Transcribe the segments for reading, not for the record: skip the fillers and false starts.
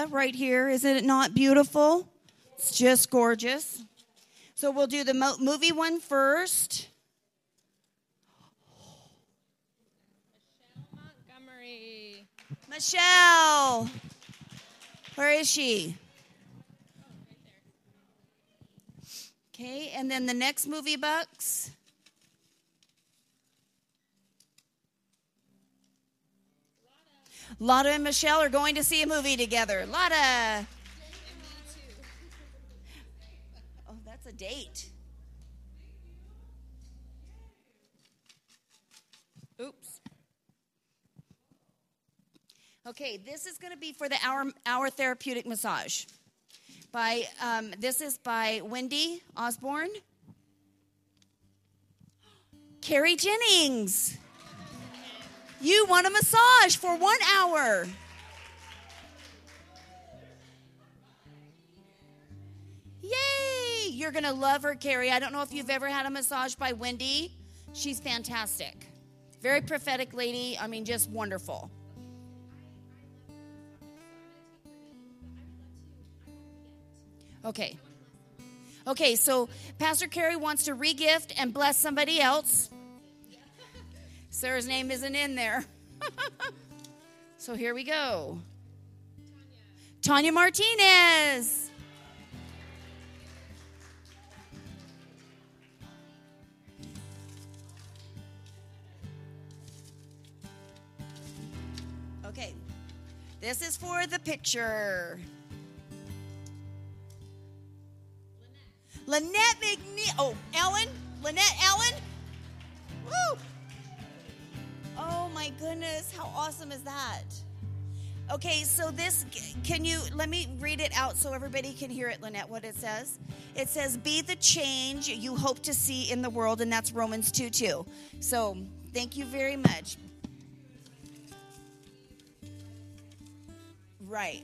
right here. Isn't it not beautiful? It's just gorgeous. So we'll do the movie one first. Montgomery. Michelle. Where is she? Okay, and then the next movie, Bucks. Lotta and Michelle are going to see a movie together. Lotta. Oh, that's a date. Oops. Okay, this is going to be for the Hour Therapeutic Massage. This is by Wendy Osborne. Carrie Jennings. You want a massage for 1 hour. Yay! You're going to love her, Carrie. I don't know if you've ever had a massage by Wendy. She's fantastic. Very prophetic lady. I mean, just wonderful. Okay. Okay, so Pastor Carrie wants to re-gift and bless somebody else. Sarah's name isn't in there. So here we go. Tanya Martinez. Okay. This is for the picture. Lynette McNeil. Oh, Ellen? Lynette Ellen? Woo! Oh my goodness, how awesome is that? Okay, so let me read it out so everybody can hear it, Lynette, what it says. It says, be the change you hope to see in the world, and that's Romans 2:2. So, thank you very much. Right.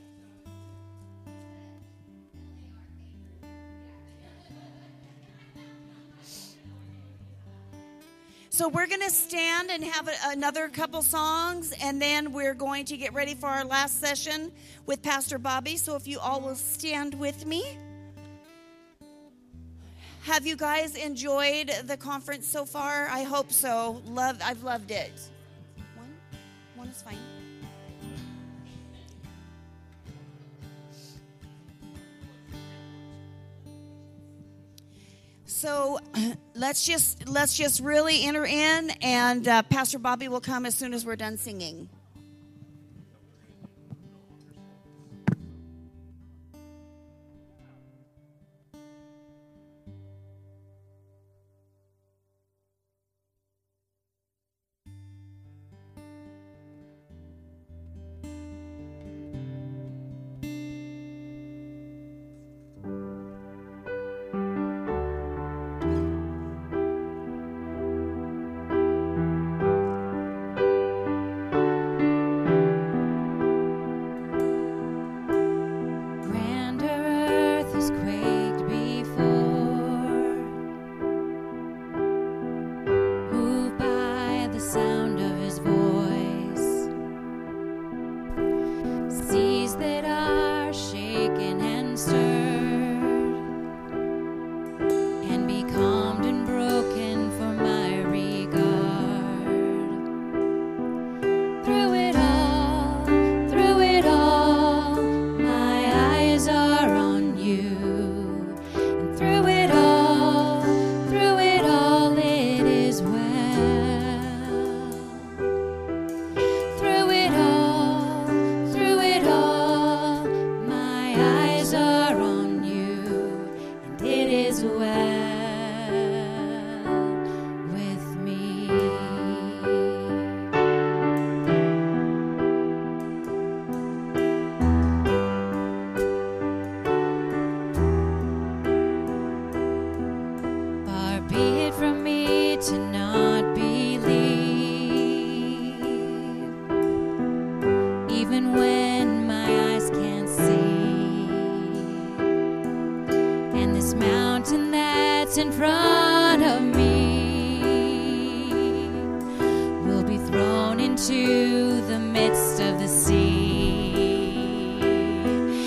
So we're going to stand and have another couple songs, and then we're going to get ready for our last session with Pastor Bobby. So if you all will stand with me. Have you guys enjoyed the conference so far? I hope so. I've loved it. One is fine. So let's just really enter in, and Pastor Bobby will come as soon as we're done singing. In front of me will be thrown into the midst of the sea.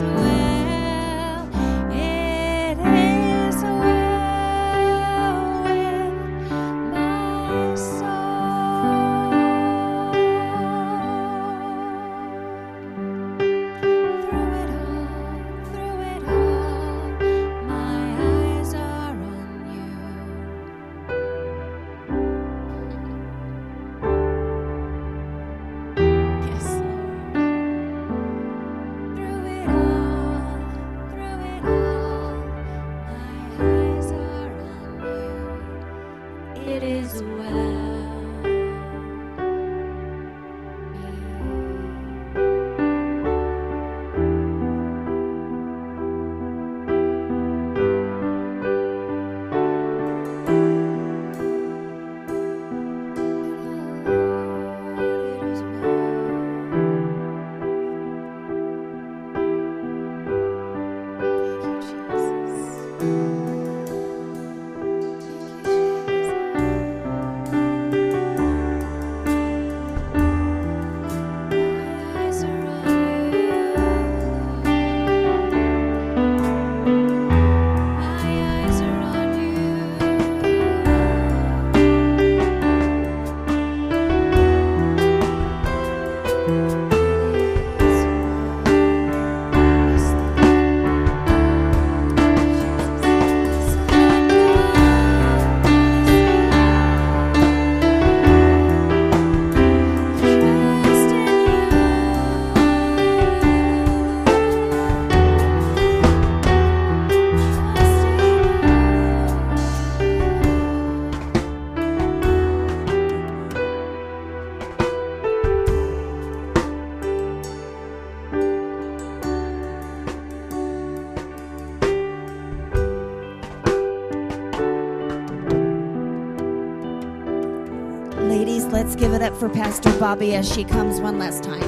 Ladies, let's give it up for Pastor Bobby as she comes one last time.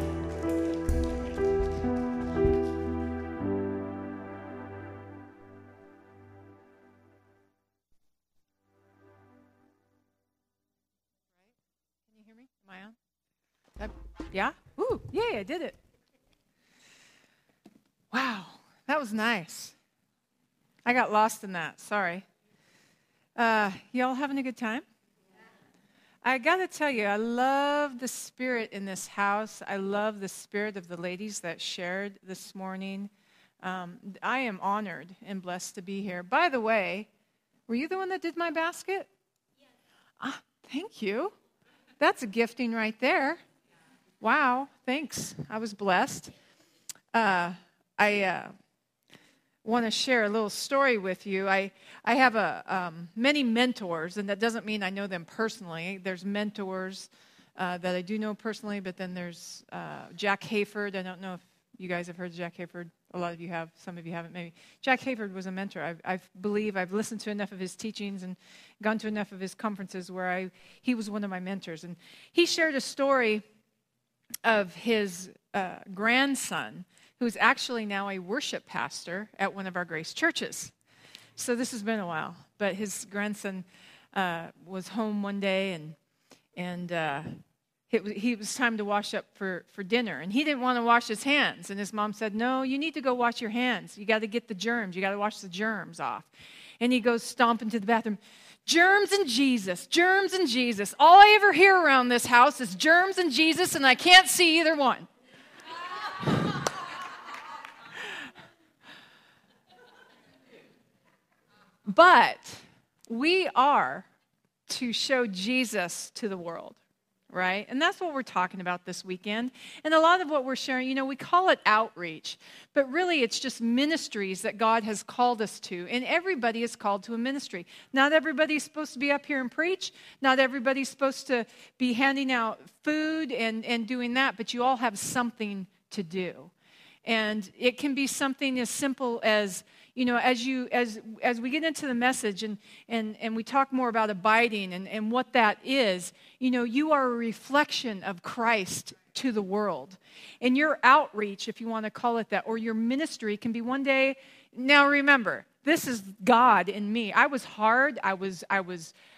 Can you hear me? Am I on? Yeah? Ooh, yay, I did it. Wow, that was nice. I got lost in that, sorry. Y'all having a good time? I got to tell you, I love the spirit in this house. I love the spirit of the ladies that shared this morning. I am honored and blessed to be here. By the way, were you the one that did my basket? Yes. Ah, thank you. That's a gifting right there. Wow, thanks. I was blessed. I want to share a little story with you. I have many mentors, and that doesn't mean I know them personally. There's mentors that I do know personally, but then there's Jack Hayford. I don't know if you guys have heard of Jack Hayford. A lot of you have. Some of you haven't, maybe. Jack Hayford was a mentor. I believe I've listened to enough of his teachings and gone to enough of his conferences where he was one of my mentors. And he shared a story of his grandson, who's actually now a worship pastor at one of our Grace churches. So this has been a while. But his grandson was home one day, and it was time to wash up for dinner. And he didn't want to wash his hands. And his mom said, no, you need to go wash your hands. You got to get the germs. You got to wash the germs off. And he goes stomping to the bathroom. Germs and Jesus, germs and Jesus. All I ever hear around this house is germs and Jesus, and I can't see either one. But we are to show Jesus to the world, right? And that's what we're talking about this weekend. And a lot of what we're sharing, we call it outreach, but really it's just ministries that God has called us to. And everybody is called to a ministry. Not everybody's supposed to be up here and preach. Not everybody's supposed to be handing out food and doing that, but you all have something to do. And it can be something as simple as, as we get into the message and we talk more about abiding and what that is, you are a reflection of Christ to the world. And your outreach, if you want to call it that, or your ministry can be one day. Now remember, this is God in me. I was hard. I was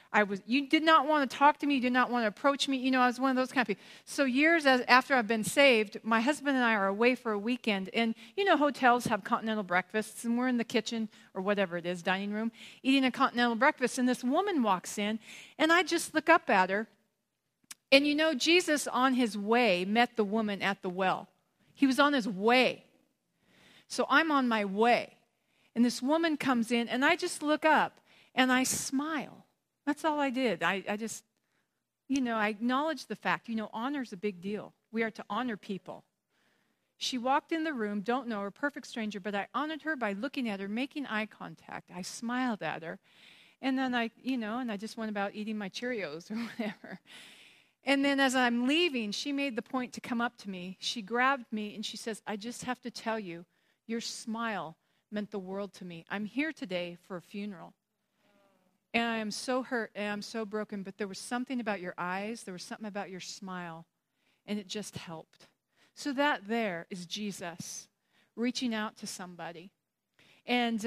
You did not want to talk to me. You did not want to approach me. I was one of those kind of people. So years after I've been saved, my husband and I are away for a weekend. And, hotels have continental breakfasts. And we're in the kitchen or whatever it is, dining room, eating a continental breakfast. And this woman walks in. And I just look up at her. And, Jesus on his way met the woman at the well. He was on his way. So I'm on my way. And this woman comes in. And I just look up. And I smile. That's all I did. I just, I acknowledged the fact, honor's a big deal. We are to honor people. She walked in the room, don't know her, perfect stranger, but I honored her by looking at her, making eye contact. I smiled at her. And then I just went about eating my Cheerios or whatever. And then as I'm leaving, she made the point to come up to me. She grabbed me and she says, I just have to tell you, your smile meant the world to me. I'm here today for a funeral. And I am so hurt and I'm so broken, but there was something about your eyes, there was something about your smile, and it just helped. So that there is Jesus reaching out to somebody. And,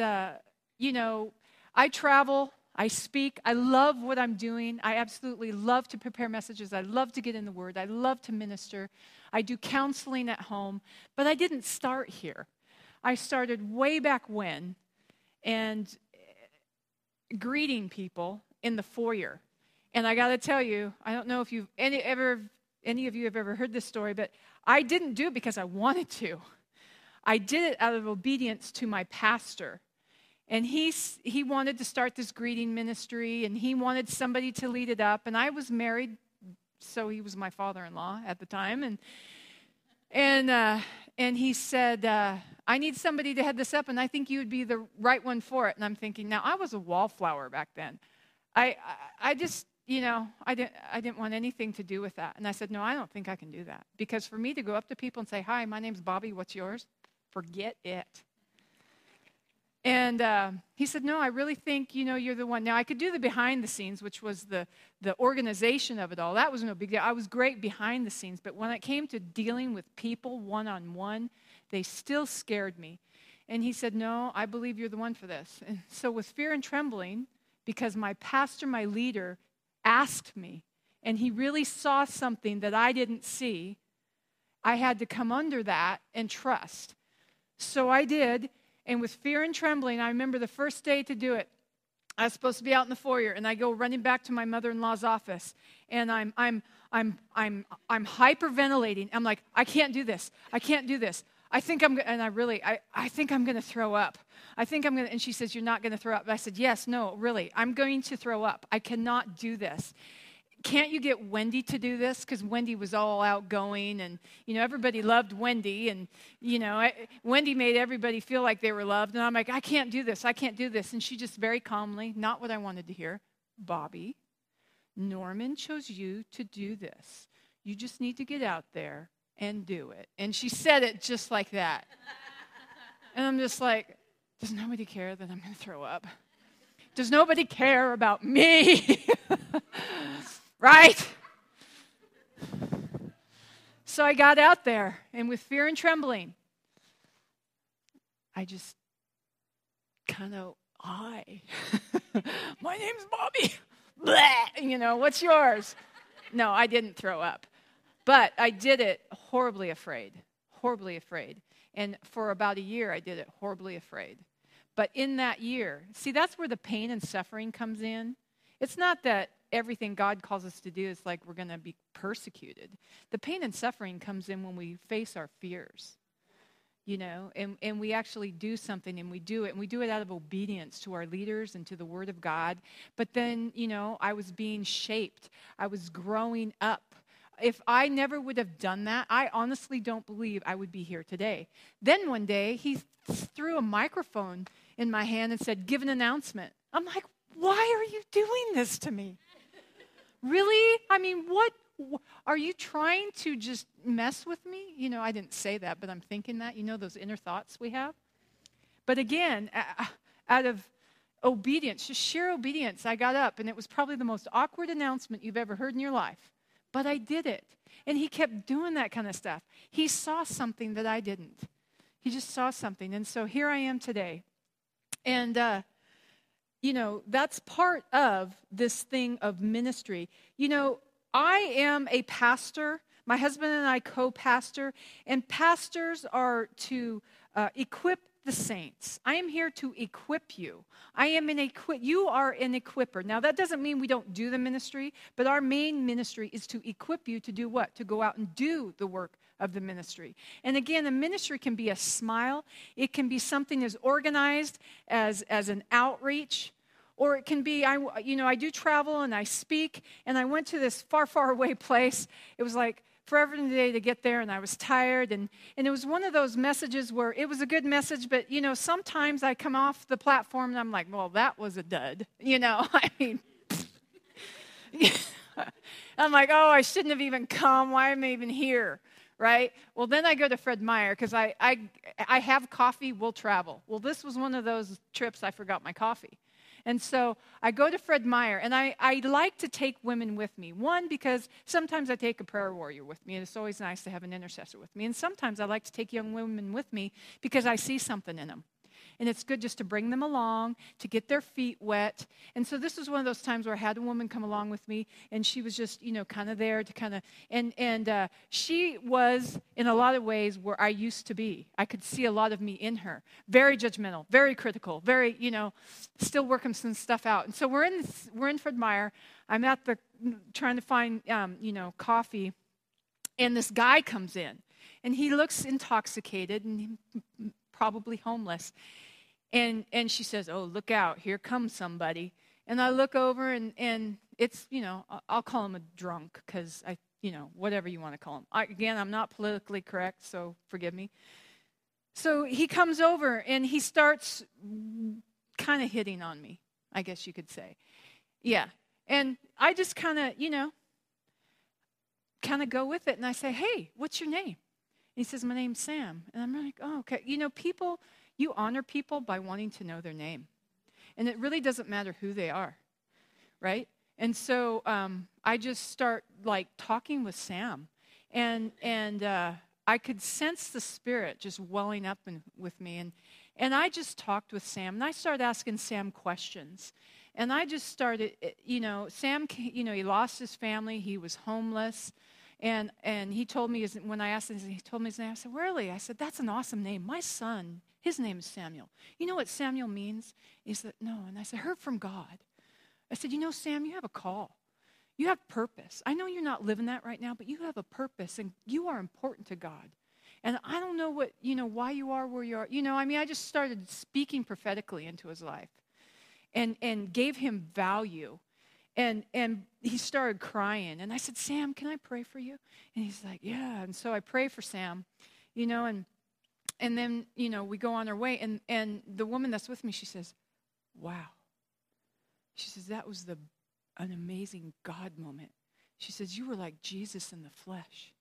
I travel, I speak, I love what I'm doing. I absolutely love to prepare messages. I love to get in the Word. I love to minister. I do counseling at home, but I didn't start here. I started way back when, and greeting people in the foyer. And I got to tell you, I don't know if any of you have ever heard this story, but I didn't do it because I wanted to. I did it out of obedience to my pastor. And he wanted to start this greeting ministry, and he wanted somebody to lead it up. And I was married, so he was my father-in-law at the time. And he said, I need somebody to head this up, and I think you would be the right one for it. And I'm thinking, now I was a wallflower back then. I just, I didn't want anything to do with that. And I said, no, I don't think I can do that. Because for me to go up to people and say, hi, my name's Bobby, what's yours? Forget it. And he said, no, I really think, you're the one. Now, I could do the behind the scenes, which was the organization of it all. That was no big deal. I was great behind the scenes. But when it came to dealing with people one-on-one, they still scared me. And he said, no, I believe you're the one for this. And so with fear and trembling, because my pastor, my leader, asked me, and he really saw something that I didn't see, I had to come under that and trust. So I did. And with fear and trembling, I remember the first day to do it. I was supposed to be out in the foyer, and I go running back to my mother-in-law's office, and I'm hyperventilating. I'm like, I can't do this. I can't do this. I think I'm going to throw up. And she says, you're not going to throw up. I said, yes, no, really, I'm going to throw up. I cannot do this. Can't you get Wendy to do this? Because Wendy was all outgoing, and, everybody loved Wendy, and, Wendy made everybody feel like they were loved. And I'm like, I can't do this. And she just very calmly, not what I wanted to hear, Bobby, Norman chose you to do this. You just need to get out there and do it. And she said it just like that. And I'm just like, does nobody care that I'm going to throw up? Does nobody care about me? Right? So I got out there, and with fear and trembling, I just kind of, hi. My name's Bobby. Blah. What's yours? No, I didn't throw up. But I did it horribly afraid. And for about a year, I did it horribly afraid. But in that year, see, that's where the pain and suffering comes in. It's not that everything God calls us to do is like we're going to be persecuted. The pain and suffering comes in when we face our fears, and we actually do something, and we do it out of obedience to our leaders and to the Word of God. But then, I was being shaped. I was growing up. If I never would have done that, I honestly don't believe I would be here today. Then one day, he threw a microphone in my hand and said, give an announcement. I'm like, why are you doing this to me? Really? I mean, what? Are you trying to just mess with me? I didn't say that, but I'm thinking that. Those inner thoughts we have. But again, out of obedience, just sheer obedience, I got up, and it was probably the most awkward announcement you've ever heard in your life. But I did it. And he kept doing that kind of stuff. He saw something that I didn't. He just saw something. And so here I am today. And that's part of this thing of ministry. I am a pastor. My husband and I co-pastor, and pastors are to equip the saints. I am here to equip you. You are an equipper. Now, that doesn't mean we don't do the ministry, but our main ministry is to equip you to do what? To go out and do the work of the ministry. And again, a ministry can be a smile. It can be something as organized as an outreach. Or it can be, I do travel and I speak, and I went to this far, far away place. It was like forever and a day to get there, and I was tired. And it was one of those messages where it was a good message, but, sometimes I come off the platform and I'm like, well, that was a dud. I mean, I'm like, oh, I shouldn't have even come. Why am I even here? Right? Well, then I go to Fred Meyer because I have coffee, we'll travel. Well, this was one of those trips I forgot my coffee. And so I go to Fred Meyer, and I like to take women with me. One, because sometimes I take a prayer warrior with me, and it's always nice to have an intercessor with me. And sometimes I like to take young women with me because I see something in them. And it's good just to bring them along, to get their feet wet. And so this was one of those times where I had a woman come along with me, and she was just, kind of there to kind of, and she was, in a lot of ways, where I used to be. I could see a lot of me in her. Very judgmental, very critical, very, still working some stuff out. And so we're in Fred Meyer. I'm trying to find, coffee, and this guy comes in, and he looks intoxicated and probably homeless. And she says, oh, look out, here comes somebody. And I look over, and it's, I'll call him a drunk because whatever you want to call him. Again, I'm not politically correct, so forgive me. So he comes over, and he starts kind of hitting on me, I guess you could say. Yeah. And I just kind of go with it, and I say, hey, what's your name? And he says, my name's Sam. And I'm like, oh, okay. You honor people by wanting to know their name. And it really doesn't matter who they are, right? And so I just start, talking with Sam. And I could sense the Spirit just welling up with me. And I just talked with Sam. And I started asking Sam questions. And I just started, Sam, he lost his family. He was homeless. And he told me, when I asked him, he told me his name. I said, really? I said, that's an awesome name. My son, his name is Samuel. You know what Samuel means? He said, no. And I said, heard from God. I said, Sam, you have a call. You have purpose. I know you're not living that right now, but you have a purpose, and you are important to God. And I don't know why you are where you are. I just started speaking prophetically into his life and gave him value. And he started crying. And I said, Sam, can I pray for you? And he's like, yeah. And so I pray for Sam, and then, we go on our way. And the woman that's with me, she says, wow. She says, that was an amazing God moment. She says, you were like Jesus in the flesh,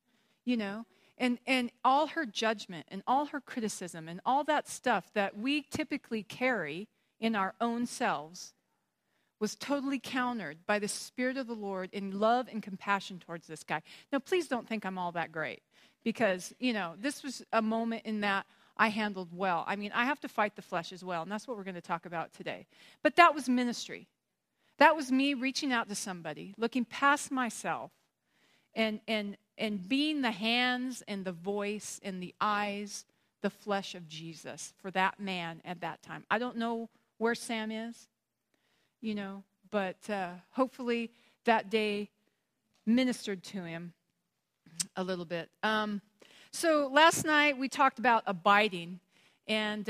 And all her judgment and all her criticism and all that stuff that we typically carry in our own selves was totally countered by the Spirit of the Lord in love and compassion towards this guy. Now, please don't think I'm all that great because, this was a moment in that I handled well. I have to fight the flesh as well, and that's what we're going to talk about today. But that was ministry. That was me reaching out to somebody, looking past myself, and being the hands and the voice and the eyes, the flesh of Jesus for that man at that time. I don't know where Sam is, but hopefully that day ministered to him a little bit. So last night we talked about abiding, and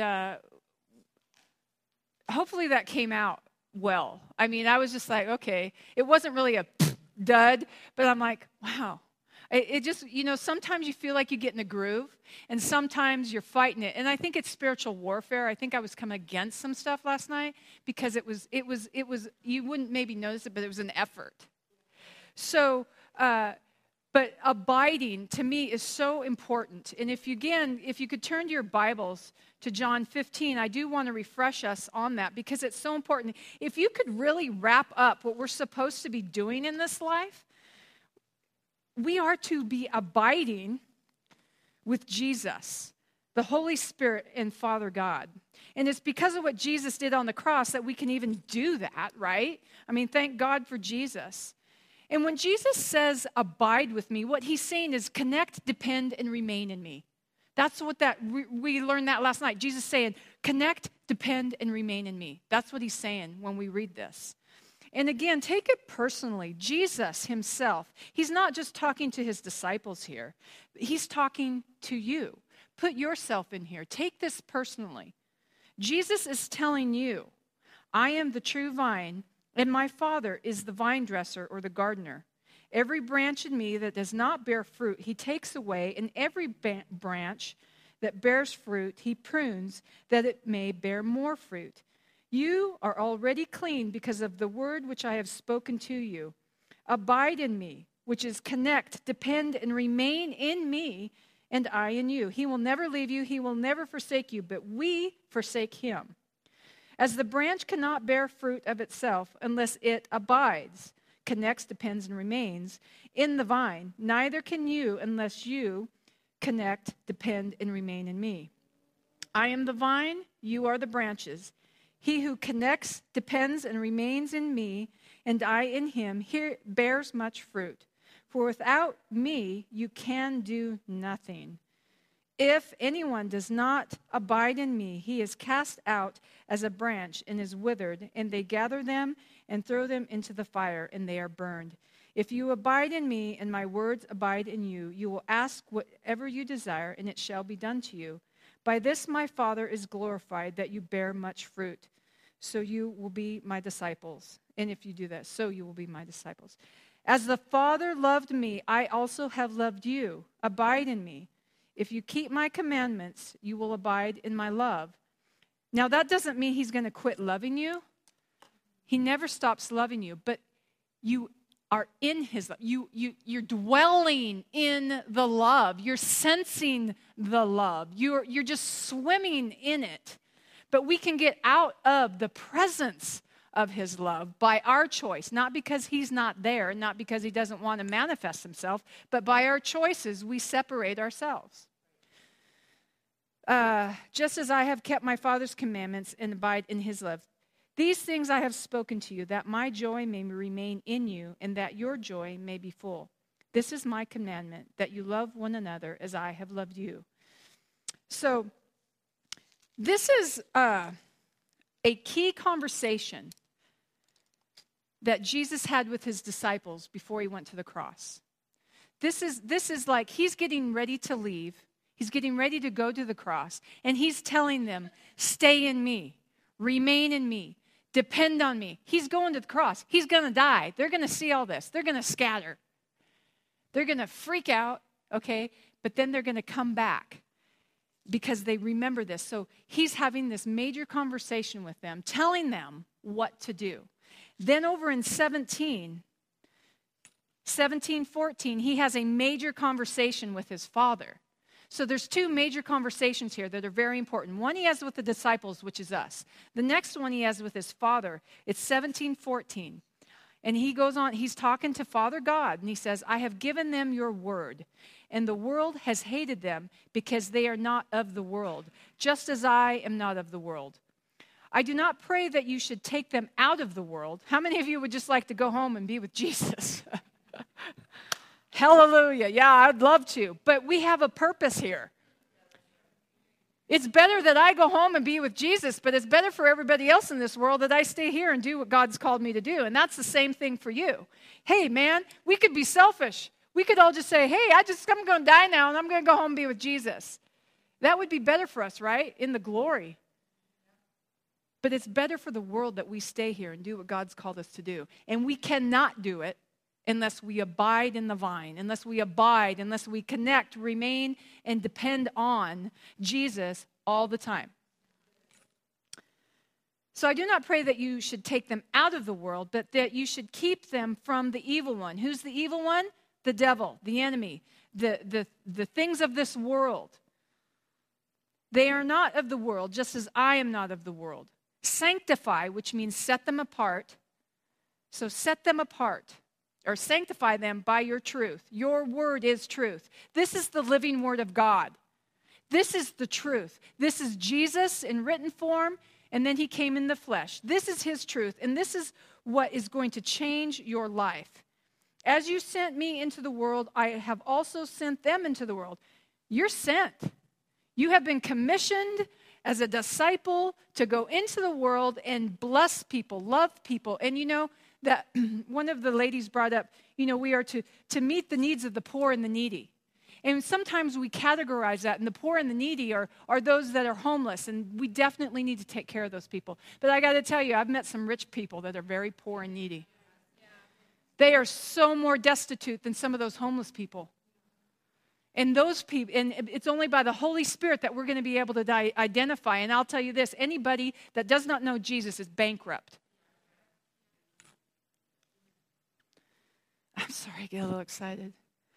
hopefully that came out well. I was just like, okay, it wasn't really a dud, but I'm like, wow. It just, sometimes you feel like you get in a groove, and sometimes you're fighting it. And I think it's spiritual warfare. I think I was coming against some stuff last night because it was, you wouldn't maybe notice it, but it was an effort. So, but abiding to me is so important. And if you could turn to your Bibles to John 15, I do want to refresh us on that because it's so important. If you could really wrap up what we're supposed to be doing in this life, we are to be abiding with Jesus. the Holy Spirit and Father God. And it's because of what Jesus did on the cross that we can even do that, right? I mean, thank God for Jesus. And when Jesus says, abide with me, what he's saying is connect, depend, and remain in me. That's what we learned that last night. Jesus saying, connect, depend, and remain in me. That's what he's saying when we read this. And again, take it personally. Jesus himself, he's not just talking to his disciples here. He's talking to you. Put yourself in here. Take this personally. Jesus is telling you, I am the true vine, and my Father is the vine dresser or the gardener. Every branch in me that does not bear fruit, he takes away, and every branch that bears fruit, he prunes, that it may bear more fruit. You are already clean because of the word which I have spoken to you. Abide in me, which is connect, depend, and remain in me, and I in you. He will never leave you, he will never forsake you, but we forsake him. As the branch cannot bear fruit of itself unless it abides, connects, depends, and remains in the vine, neither can you unless you connect, depend, and remain in me. I am the vine, you are the branches. He who connects, depends, and remains in me, and I in him, here bears much fruit. For without me, you can do nothing. If anyone does not abide in me, he is cast out as a branch and is withered, and they gather them and throw them into the fire, and they are burned. If you abide in me, and my words abide in you, you will ask whatever you desire, and it shall be done to you. By this my Father is glorified, that you bear much fruit. So you will be my disciples. And if you do that, so you will be my disciples. As the Father loved me, I also have loved you. Abide in me. If you keep my commandments, you will abide in my love. Now, that doesn't mean he's going to quit loving you. He never stops loving you, but you are in his love. You're dwelling in the love. You're sensing the love. You're just swimming in it. But we can get out of the presence of his love by our choice, not because he's not there, not because he doesn't want to manifest himself, but by our choices, we separate ourselves. Just as I have kept my Father's commandments and abide in his love, these things I have spoken to you, that my joy may remain in you, and that your joy may be full. This is my commandment, that you love one another as I have loved you. So, this is a key conversation that Jesus had with his disciples before he went to the cross. This is like he's getting ready to leave. He's getting ready to go to the cross. And he's telling them, stay in me. Remain in me. Depend on me. He's going to the cross. He's going to die. They're going to see all this. They're going to scatter. They're going to freak out, okay? But then they're going to come back because they remember this. So he's having this major conversation with them, telling them what to do. Then over in 17, 14, he has a major conversation with his Father. So there's two major conversations here that are very important. One he has with the disciples, which is us. The next one he has with his Father. It's 17:14. And he goes on, he's talking to Father God, and he says, I have given them your word, and the world has hated them because they are not of the world, just as I am not of the world. I do not pray that you should take them out of the world. How many of you would just like to go home and be with Jesus? Hallelujah. Yeah, I'd love to. But we have a purpose here. It's better that I go home and be with Jesus, but it's better for everybody else in this world that I stay here and do what God's called me to do. And that's the same thing for you. Hey, man, we could be selfish. We could all just say, hey, I'm going to die now, and I'm going to go home and be with Jesus. That would be better for us, right? In the glory. But it's better for the world that we stay here and do what God's called us to do. And we cannot do it unless we abide in the vine, unless we connect, remain, and depend on Jesus all the time. So I do not pray that you should take them out of the world, but that you should keep them from the evil one. Who's the evil one? The devil, the enemy, the things of this world. They are not of the world, just as I am not of the world. Sanctify, which means set them apart. So set them apart. Or sanctify them by your truth. Your word is truth. This is the living word of God. This is the truth. This is Jesus in written form, and then he came in the flesh. This is his truth, and this is what is going to change your life. As you sent me into the world, I have also sent them into the world. You're sent. You have been commissioned as a disciple to go into the world and bless people, love people. And you know that one of the ladies brought up, you know, we are to meet the needs of the poor and the needy. And sometimes we categorize that, and the poor and the needy are those that are homeless, and we definitely need to take care of those people. But I got to tell you, I've met some rich people that are very poor and needy. They are so more destitute than some of those homeless people. And those people, and it's only by the Holy Spirit that we're going to be able to identify. And I'll tell you this, anybody that does not know Jesus is bankrupt. I'm sorry, I get a little excited.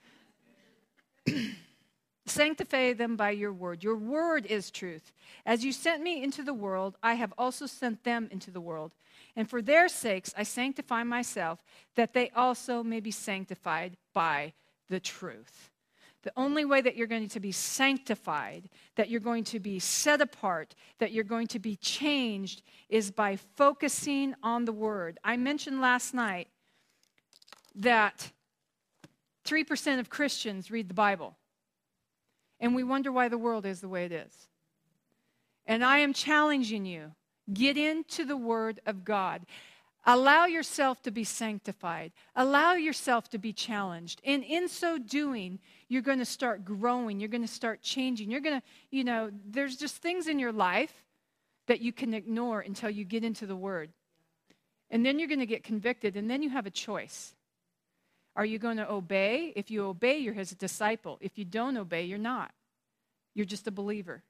Sanctify them by your word. Your word is truth. As you sent me into the world, I have also sent them into the world. And for their sakes, I sanctify myself, that they also may be sanctified by the truth. The only way that you're going to be sanctified, that you're going to be set apart, that you're going to be changed, is by focusing on the word. I mentioned last night that 3% of Christians read the Bible. And we wonder why the world is the way it is. And I am challenging you, get into the Word of God. Allow yourself to be sanctified. Allow yourself to be challenged. And in so doing, you're going to start growing. You're going to start changing. You're going to, there's just things in your life that you can ignore until you get into the Word. And then you're going to get convicted, and then you have a choice. Are you going to obey? If you obey, you're his disciple. If you don't obey, you're not. You're just a believer.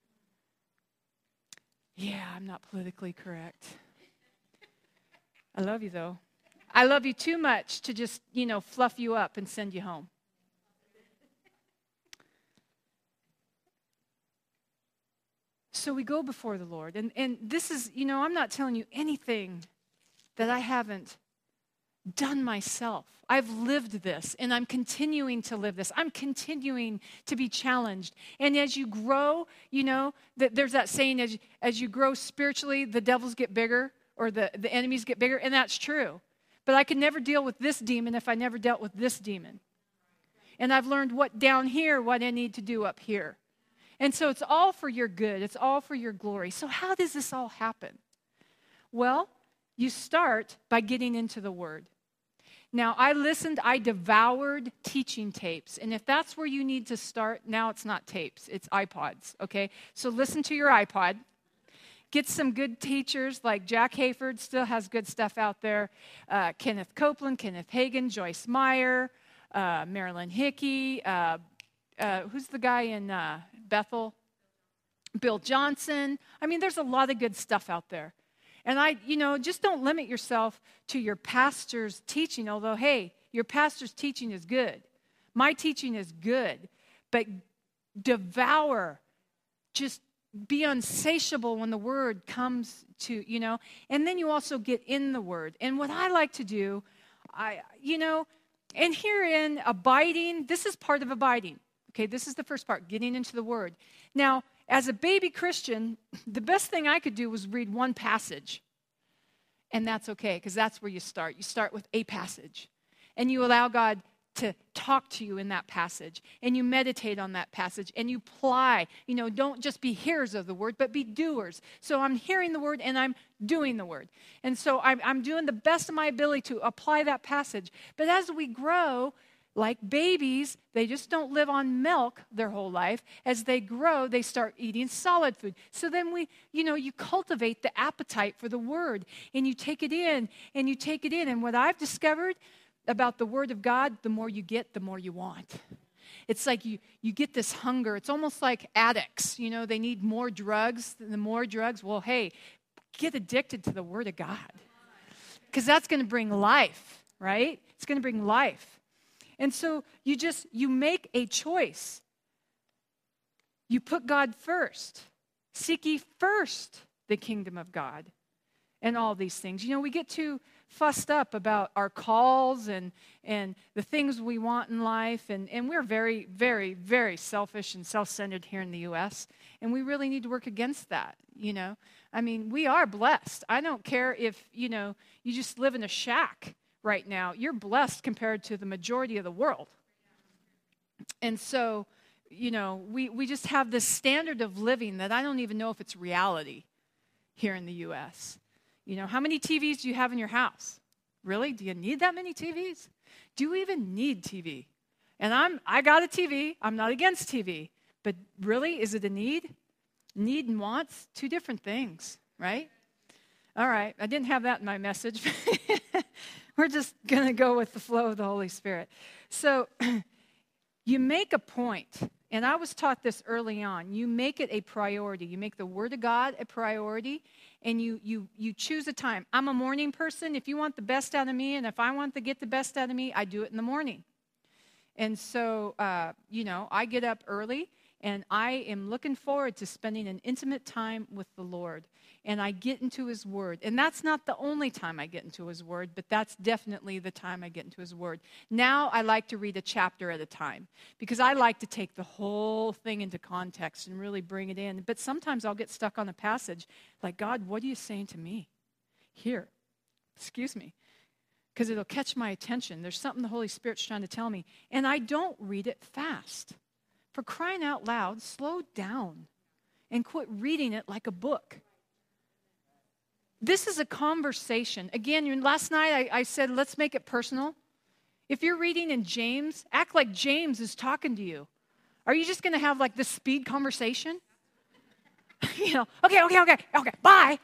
Yeah, I'm not politically correct. I love you, though. I love you too much to just, fluff you up and send you home. So we go before the Lord. And this is, I'm not telling you anything that I haven't done myself. I've lived this, and I'm continuing to live this. I'm continuing to be challenged. And as you grow, there's that saying, as you grow spiritually, the devils get bigger, or the enemies get bigger, and that's true. But I could never deal with this demon if I never dealt with this demon. And I've learned what I need to do up here. And so it's all for your good. It's all for your glory. So how does this all happen? Well, you start by getting into the Word. Now, I devoured teaching tapes. And if that's where you need to start, now it's not tapes, it's iPods, okay? So listen to your iPod. Get some good teachers like Jack Hayford, still has good stuff out there. Kenneth Copeland, Kenneth Hagin, Joyce Meyer, Marilyn Hickey. Who's the guy in Bethel? Bill Johnson. I mean, there's a lot of good stuff out there. And just don't limit yourself to your pastor's teaching, although, hey, your pastor's teaching is good. My teaching is good. But devour, just be unsatiable when the word comes to, and then you also get in the word. And what I like to do, and herein abiding, this is part of abiding. Okay, this is the first part, getting into the word. Now, as a baby Christian, the best thing I could do was read one passage. And that's okay, because that's where you start. You start with a passage. And you allow God to talk to you in that passage. And you meditate on that passage. And you apply. Don't just be hearers of the word, but be doers. So I'm hearing the word and I'm doing the word. And so I'm doing the best of my ability to apply that passage. But as we grow, like babies, they just don't live on milk their whole life. As they grow, they start eating solid food. So then you cultivate the appetite for the word, and you take it in, and you take it in. And what I've discovered about the word of God, the more you get, the more you want. It's like you get this hunger. It's almost like addicts. They need more drugs. The more drugs, well, hey, get addicted to the word of God. Because that's going to bring life, right? It's going to bring life. And so you make a choice. You put God first. Seek ye first the kingdom of God and all these things. We get too fussed up about our calls and the things we want in life, and we're very, very, very selfish and self-centered here in the U.S., and we really need to work against that, I mean, we are blessed. I don't care if, you just live in a shack right now. You're blessed compared to the majority of the world. And so, we just have this standard of living that I don't even know if it's reality here in the U.S. How many TVs do you have in your house? Really? Do you need that many TVs? Do you even need TV? And I got a TV. I'm not against TV. But really, is it a need? Need and wants, two different things, right? All right. I didn't have that in my message. We're just going to go with the flow of the Holy Spirit. So you make a point, and I was taught this early on. You make it a priority. You make the Word of God a priority, and you choose a time. I'm a morning person. If you want the best out of me, and if I want to get the best out of me, I do it in the morning. And so, I get up early, and I am looking forward to spending an intimate time with the Lord. And I get into His Word. And that's not the only time I get into His Word, but that's definitely the time I get into His Word. Now I like to read a chapter at a time because I like to take the whole thing into context and really bring it in. But sometimes I'll get stuck on a passage like, God, what are you saying to me here? Excuse me. Because it'll catch my attention. There's something the Holy Spirit's trying to tell me. And I don't read it fast. For crying out loud, slow down and quit reading it like a book. This is a conversation. Again, last night I said, let's make it personal. If you're reading in James, act like James is talking to you. Are you just going to have like this speed conversation? Okay, bye.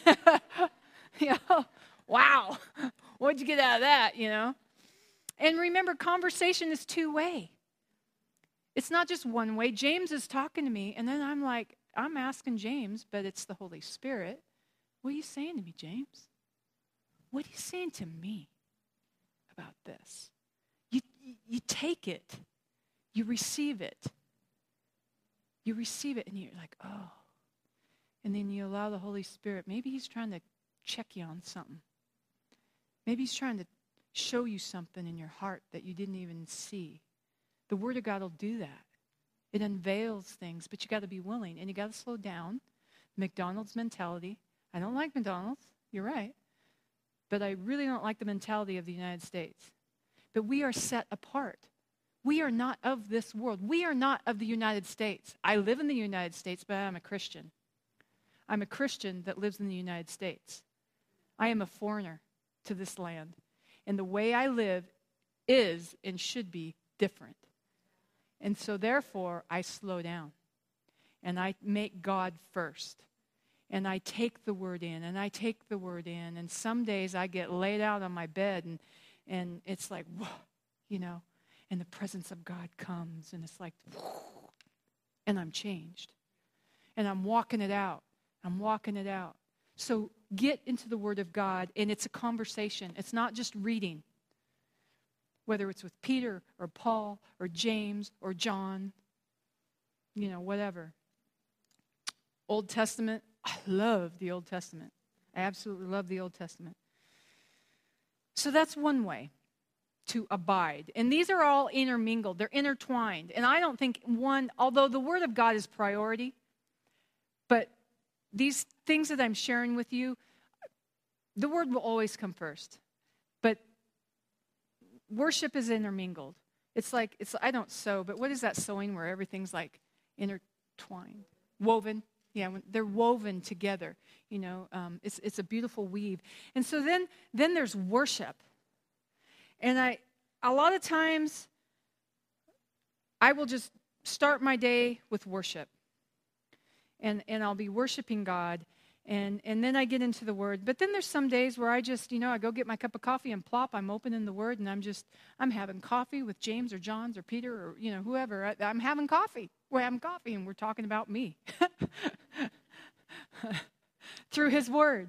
Wow. What'd you get out of that, And remember, conversation is two-way. It's not just one way. James is talking to me, and then I'm asking James, but it's the Holy Spirit. What are you saying to me, James? What are you saying to me about this? You take it. You receive it. You receive it, and you're like, oh. And then you allow the Holy Spirit. Maybe He's trying to check you on something. Maybe He's trying to show you something in your heart that you didn't even see. The Word of God will do that. It unveils things, but you got to be willing, and you got to slow down. McDonald's mentality. I don't like McDonald's. You're right. But I really don't like the mentality of the United States. But we are set apart. We are not of this world. We are not of the United States. I live in the United States, but I'm a Christian. I'm a Christian that lives in the United States. I am a foreigner to this land. And the way I live is and should be different. And so therefore, I slow down. And I make God first. And I take the Word in, and I take the Word in. And some days I get laid out on my bed, and it's like, whoa, and the presence of God comes, and it's like, whoa, and I'm changed. And I'm walking it out. So get into the Word of God, and it's a conversation. It's not just reading. Whether it's with Peter or Paul or James or John, whatever. Old Testament, I love the Old Testament. I absolutely love the Old Testament. So that's one way to abide. And these are all intermingled. They're intertwined. And I don't think although the Word of God is priority, but these things that I'm sharing with you, the Word will always come first. But worship is intermingled. I don't sew, but what is that sewing where everything's like intertwined? Woven. Yeah, when they're woven together, it's a beautiful weave. And so then there's worship. And a lot of times, I will just start my day with worship. And I'll be worshiping God. And then I get into the Word. But then there's some days where I just, I go get my cup of coffee and plop, I'm opening the Word, and I'm having coffee with James or John or Peter or, whoever. I'm having coffee. We're having coffee, and we're talking about me. Through His Word.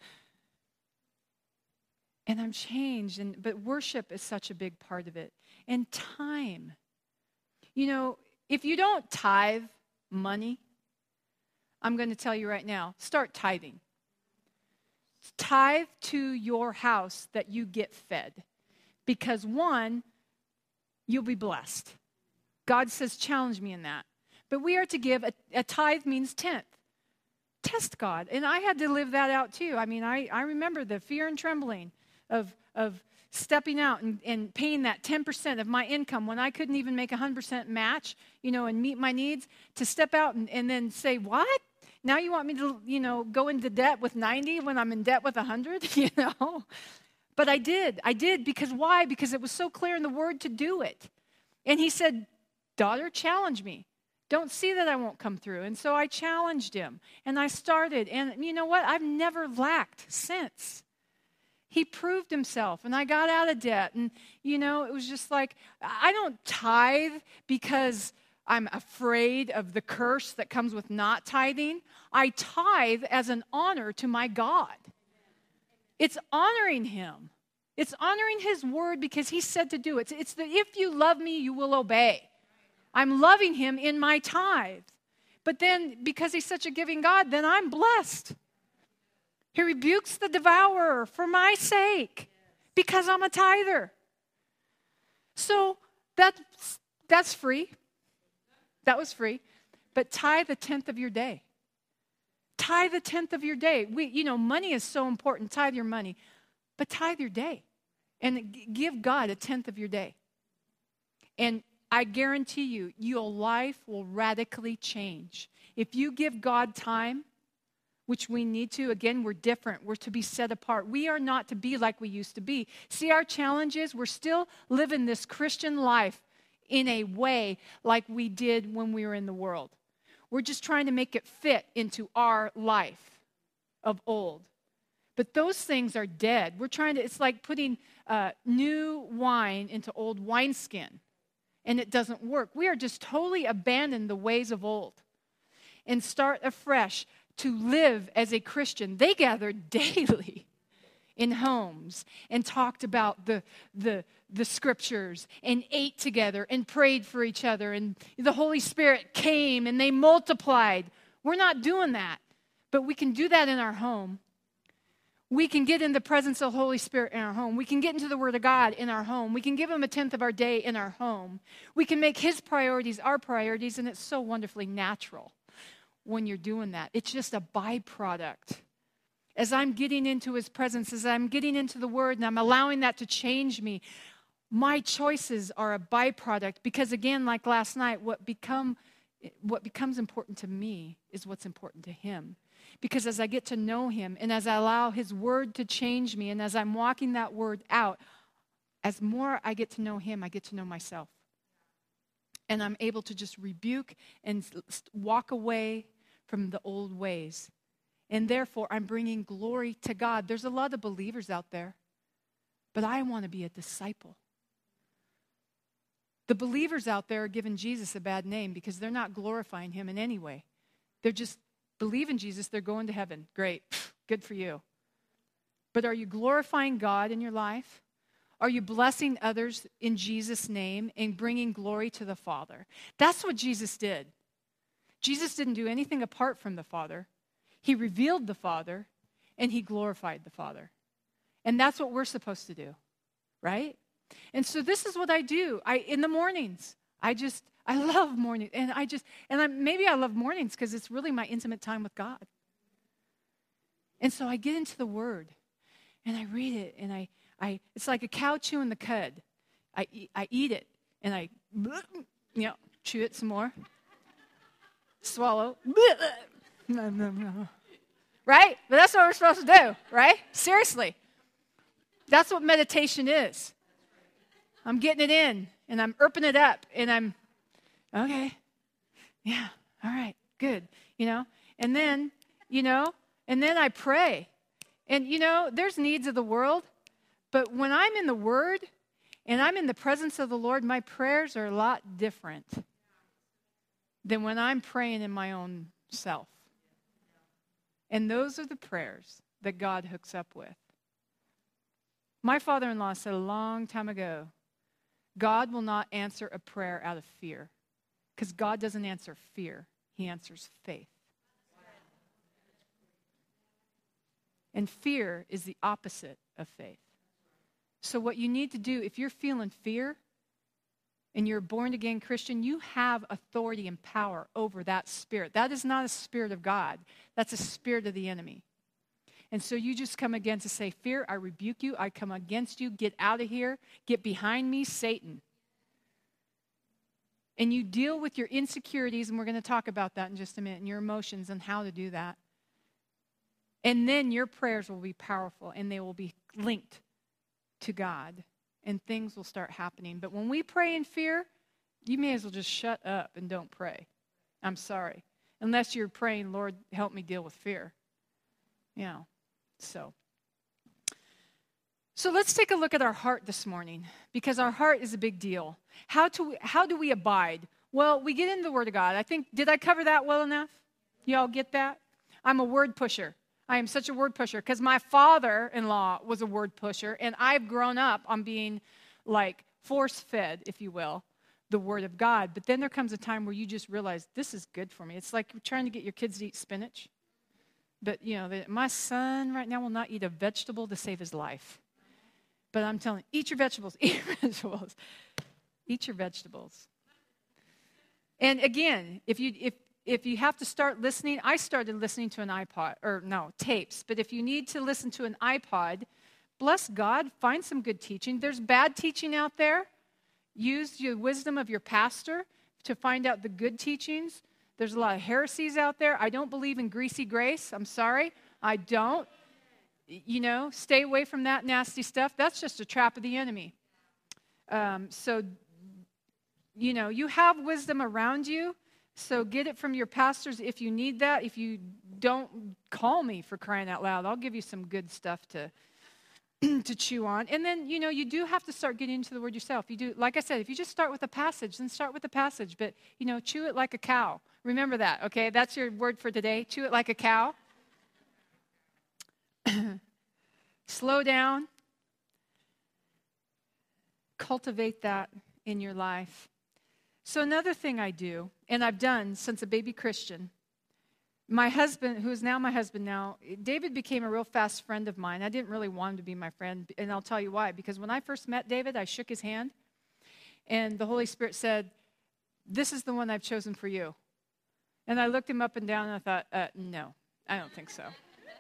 And I'm changed. But worship is such a big part of it. And time. If you don't tithe money, I'm going to tell you right now, start tithing. tithe to your house that you get fed. Because one, you'll be blessed. God says, challenge me in that. But we are to give, a tithe means tenth. Test God. And I had to live that out too. I mean, I remember the fear and trembling of stepping out and paying that 10% of my income when I couldn't even make 100% match, and meet my needs, to step out and then say, what? Now you want me to, go into debt with 90 when I'm in debt with 100, But I did. Because why? Because it was so clear in the Word to do it. And he said, daughter, challenge me. Don't see that I won't come through. And so I challenged him. And I started. And you know what? I've never lacked since. He proved himself. And I got out of debt. And, it was just like, I don't tithe because I'm afraid of the curse that comes with not tithing. I tithe as an honor to my God. It's honoring him. It's honoring his word because he said to do it. It's the if you love me, you will obey. I'm loving him in my tithe. But then because he's such a giving God, then I'm blessed. He rebukes the devourer for my sake because I'm a tither. So that's free. That was free. But tithe a tenth of your day. Tithe a tenth of your day. Money is so important. Tithe your money. But tithe your day. And give God a tenth of your day. And I guarantee you, your life will radically change. If you give God time, which we need to, again, we're different. We're to be set apart. We are not to be like we used to be. See, our challenge is we're still living this Christian life in a way like we did when we were in the world. We're just trying to make it fit into our life of old. But those things are dead. It's like putting new wine into old wineskin, and it doesn't work. We are just totally abandon the ways of old and start afresh to live as a Christian. They gathered daily in homes and talked about the scriptures and ate together and prayed for each other, and the Holy Spirit came and they multiplied. We're not doing that, but we can do that in our home. We can get in the presence of the Holy Spirit in our home. We can get into the Word of God in our home. We can give him a tenth of our day in our home. We can make his priorities our priorities, and it's so wonderfully natural when you're doing that. It's just a byproduct. As I'm getting into his presence, as I'm getting into the Word, and I'm allowing that to change me, my choices are a byproduct. Because again, like last night, what becomes important to me is what's important to him. Because as I get to know him, and as I allow his word to change me, and as I'm walking that word out, as more I get to know him, I get to know myself. And I'm able to just rebuke and walk away from the old ways. And therefore, I'm bringing glory to God. There's a lot of believers out there, but I want to be a disciple. The believers out there are giving Jesus a bad name because they're not glorifying him in any way. They're just believe in Jesus, they're going to heaven. Great. Good for you. But are you glorifying God in your life? Are you blessing others in Jesus' name and bringing glory to the Father? That's what Jesus did. Jesus didn't do anything apart from the Father. He revealed the Father, and he glorified the Father. And that's what we're supposed to do, right? And so this is what I do. In the mornings, I love mornings, maybe I love mornings because it's really my intimate time with God. And so I get into the Word, and I read it, and it's like a cow chewing the cud. I eat it, and I, chew it some more, swallow, right? But that's what we're supposed to do, right? Seriously, that's what meditation is. I'm getting it in, and I'm erping it up, and I'm okay, yeah, all right, good, and then I pray. And, there's needs of the world, but when I'm in the Word and I'm in the presence of the Lord, my prayers are a lot different than when I'm praying in my own self. And those are the prayers that God hooks up with. My father-in-law said a long time ago, God will not answer a prayer out of fear. Because God doesn't answer fear. He answers faith. And fear is the opposite of faith. So what you need to do, if you're feeling fear and you're a born-again Christian, you have authority and power over that spirit. That is not a spirit of God. That's a spirit of the enemy. And so you just come against and say, fear, I rebuke you. I come against you. Get out of here. Get behind me, Satan. And you deal with your insecurities, and we're going to talk about that in just a minute, and your emotions and how to do that. And then your prayers will be powerful, and they will be linked to God, and things will start happening. But when we pray in fear, you may as well just shut up and don't pray. I'm sorry. Unless you're praying, Lord, help me deal with fear. You know, so let's take a look at our heart this morning, because our heart is a big deal. How do we abide? Well, we get into the Word of God. Did I cover that well enough? Y'all get that? I'm a word pusher. I am such a word pusher because my father-in-law was a word pusher, and I've grown up on being like force-fed, if you will, the Word of God. But then there comes a time where you just realize, this is good for me. It's like trying to get your kids to eat spinach. But, my son right now will not eat a vegetable to save his life. But I'm telling you, eat your vegetables, eat your vegetables. Eat your vegetables. And again, if you have to start listening, I started listening to an tapes. But if you need to listen to an iPod, bless God, find some good teaching. There's bad teaching out there. Use the wisdom of your pastor to find out the good teachings. There's a lot of heresies out there. I don't believe in greasy grace. I'm sorry. I don't. Stay away from that nasty stuff. That's just a trap of the enemy. You have wisdom around you. So get it from your pastors if you need that. If you don't, call me, for crying out loud. I'll give you some good stuff to chew on. And then, you do have to start getting into the Word yourself. You do, like I said, if you just start with a passage, then start with the passage. But, chew it like a cow. Remember that, okay? That's your word for today. Chew it like a cow. Slow down. Cultivate that in your life. So another thing I do, and I've done since a baby Christian, my husband, who is now my husband now, David became a real fast friend of mine. I didn't really want him to be my friend, and I'll tell you why. Because when I first met David, I shook his hand, and the Holy Spirit said, "This is the one I've chosen for you." And I looked him up and down, and I thought, no, I don't think so.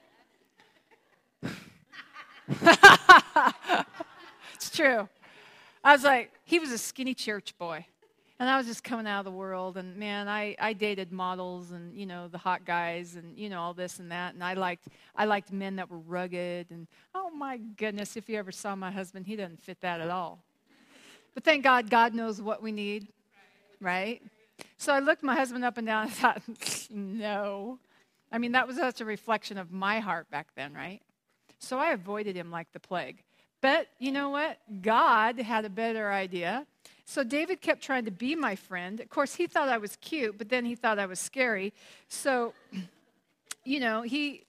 It's true. I was like, he was a skinny church boy. And I was just coming out of the world, and man, I dated models and, the hot guys and, all this and that. And I liked men that were rugged. And oh my goodness, if you ever saw my husband, he doesn't fit that at all. But thank God, God knows what we need, right? So I looked my husband up and down and thought, no. I mean, that was such a reflection of my heart back then, right? So I avoided him like the plague. But you know what? God had a better idea. So David kept trying to be my friend. Of course, he thought I was cute, but then he thought I was scary. So, he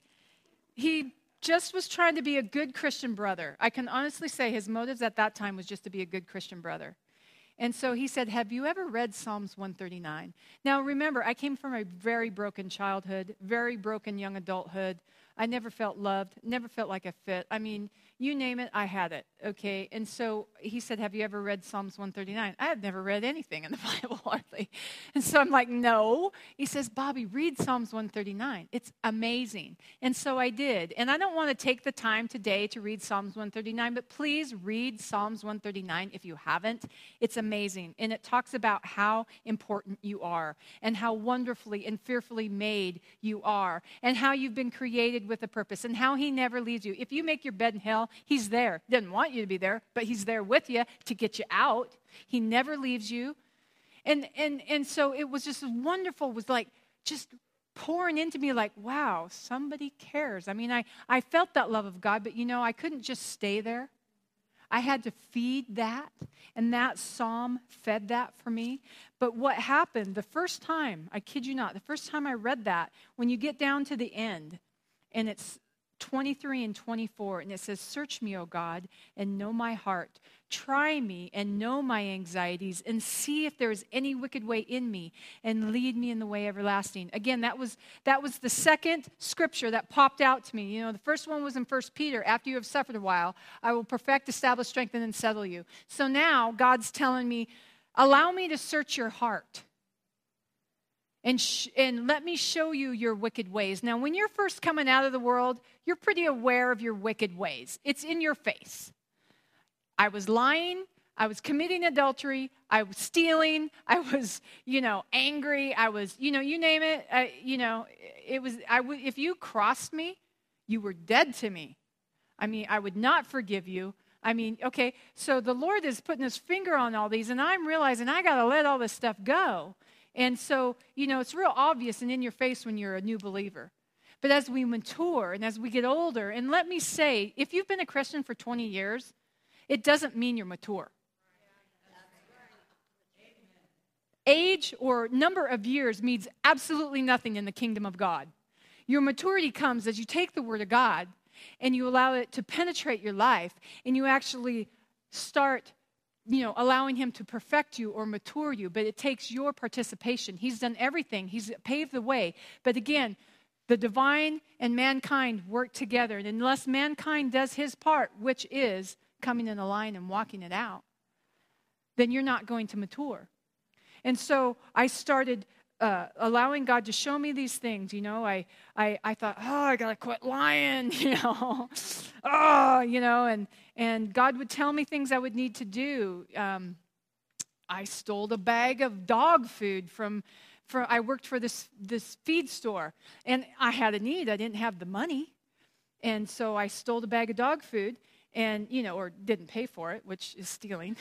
just was trying to be a good Christian brother. I can honestly say his motives at that time was just to be a good Christian brother. And so he said, "Have you ever read Psalms 139? Now, remember, I came from a very broken childhood, very broken young adulthood. I never felt loved, never felt like I fit. I mean, you name it, I had it, okay? And so he said, "Have you ever read Psalms 139? I had never read anything in the Bible, hardly. And so I'm like, no. He says, "Bobby, read Psalms 139. It's amazing." And so I did. And I don't want to take the time today to read Psalms 139, but please read Psalms 139 if you haven't. It's amazing. And it talks about how important you are and how wonderfully and fearfully made you are and how you've been created with a purpose and how he never leaves you. If you make your bed in hell, he's there. Doesn't want you to be there, but he's there with you to get you out. He never leaves you. And so it was just wonderful. It was like just pouring into me like, wow, somebody cares. I mean, I felt that love of God, but I couldn't just stay there. I had to feed that, and that psalm fed that for me. But what happened the first time, I kid you not, the first time I read that, when you get down to the end, and it's 23 and 24, and it says, "Search me, O God, and know my heart. Try me and know my anxieties, and see if there is any wicked way in me, and lead me in the way everlasting." Again, that was the second scripture that popped out to me. You know, the first one was in 1 Peter, "After you have suffered a while, I will perfect, establish, strengthen, and settle you." So now God's telling me, allow me to search your heart. And let me show you your wicked ways. Now, when you're first coming out of the world, you're pretty aware of your wicked ways. It's in your face. I was lying. I was committing adultery. I was stealing. I was, angry. I was, you name it. If you crossed me, you were dead to me. I mean, I would not forgive you. I mean, okay, so the Lord is putting his finger on all these, and I'm realizing I got to let all this stuff go. And so, it's real obvious and in your face when you're a new believer. But as we mature and as we get older, and let me say, if you've been a Christian for 20 years, it doesn't mean you're mature. Age or number of years means absolutely nothing in the kingdom of God. Your maturity comes as you take the Word of God and you allow it to penetrate your life, and you actually start allowing him to perfect you or mature you, but it takes your participation. He's done everything. He's paved the way. But again, the divine and mankind work together. And unless mankind does his part, which is coming in a line and walking it out, then you're not going to mature. And so I started allowing God to show me these things. I thought, I got to quit lying, and God would tell me things I would need to do. I stole a bag of dog food from I worked for this feed store, and I had a need. I didn't have the money, and so I stole a bag of dog food, and, or didn't pay for it, which is stealing.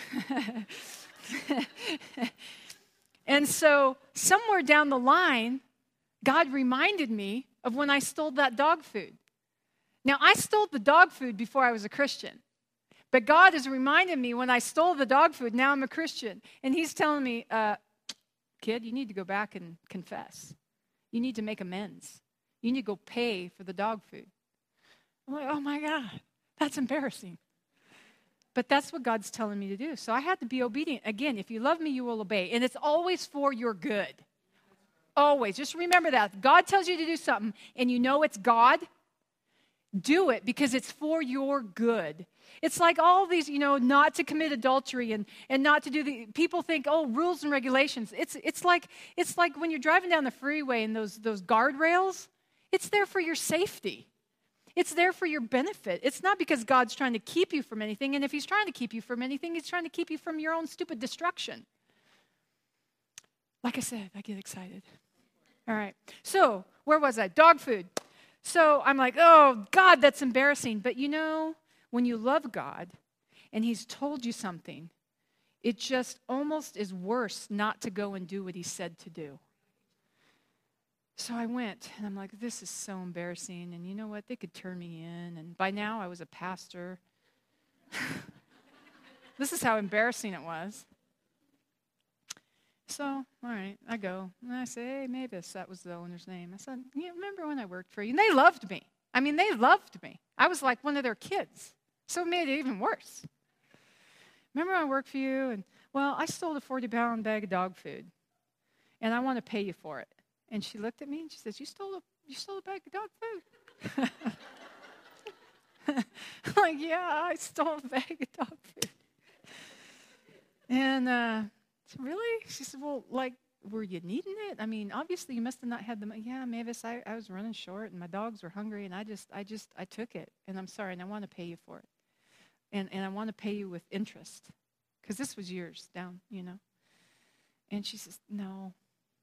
And so somewhere down the line, God reminded me of when I stole that dog food. Now, I stole the dog food before I was a Christian. But God has reminded me when I stole the dog food, now I'm a Christian. And he's telling me, kid, you need to go back and confess. You need to make amends. You need to go pay for the dog food. I'm like, oh my God, that's embarrassing. But that's what God's telling me to do. So I had to be obedient. Again, if you love me, you will obey. And it's always for your good. Always. Just remember that. If God tells you to do something and you know it's God, do it because it's for your good. It's like all these, not to commit adultery and not to do the, people think, rules and regulations. It's like when you're driving down the freeway and those guardrails, it's there for your safety. It's there for your benefit. It's not because God's trying to keep you from anything. And if he's trying to keep you from anything, he's trying to keep you from your own stupid destruction. Like I said, I get excited. All right. So where was I? Dog food. So I'm like, oh, God, that's embarrassing. But when you love God and he's told you something, it just almost is worse not to go and do what he said to do. So I went, and I'm like, this is so embarrassing. And you know what? They could turn me in. And by now, I was a pastor. This is how embarrassing it was. So, all right, I go. And I say, hey, Mavis, that was the owner's name. I said, remember when I worked for you? And they loved me. I mean, they loved me. I was like one of their kids. So it made it even worse. Remember when I worked for you? And, well, I stole a 40-pound bag of dog food. And I want to pay you for it. And she looked at me and she says, you stole a bag of dog food? I'm like, yeah, I stole a bag of dog food. And really? She said, well, were you needing it? I mean, obviously you must have not had the money. Yeah, Mavis, I was running short and my dogs were hungry and I took it. And I'm sorry, and I want to pay you for it. And I want to pay you with interest. Because this was years down, And she says, no.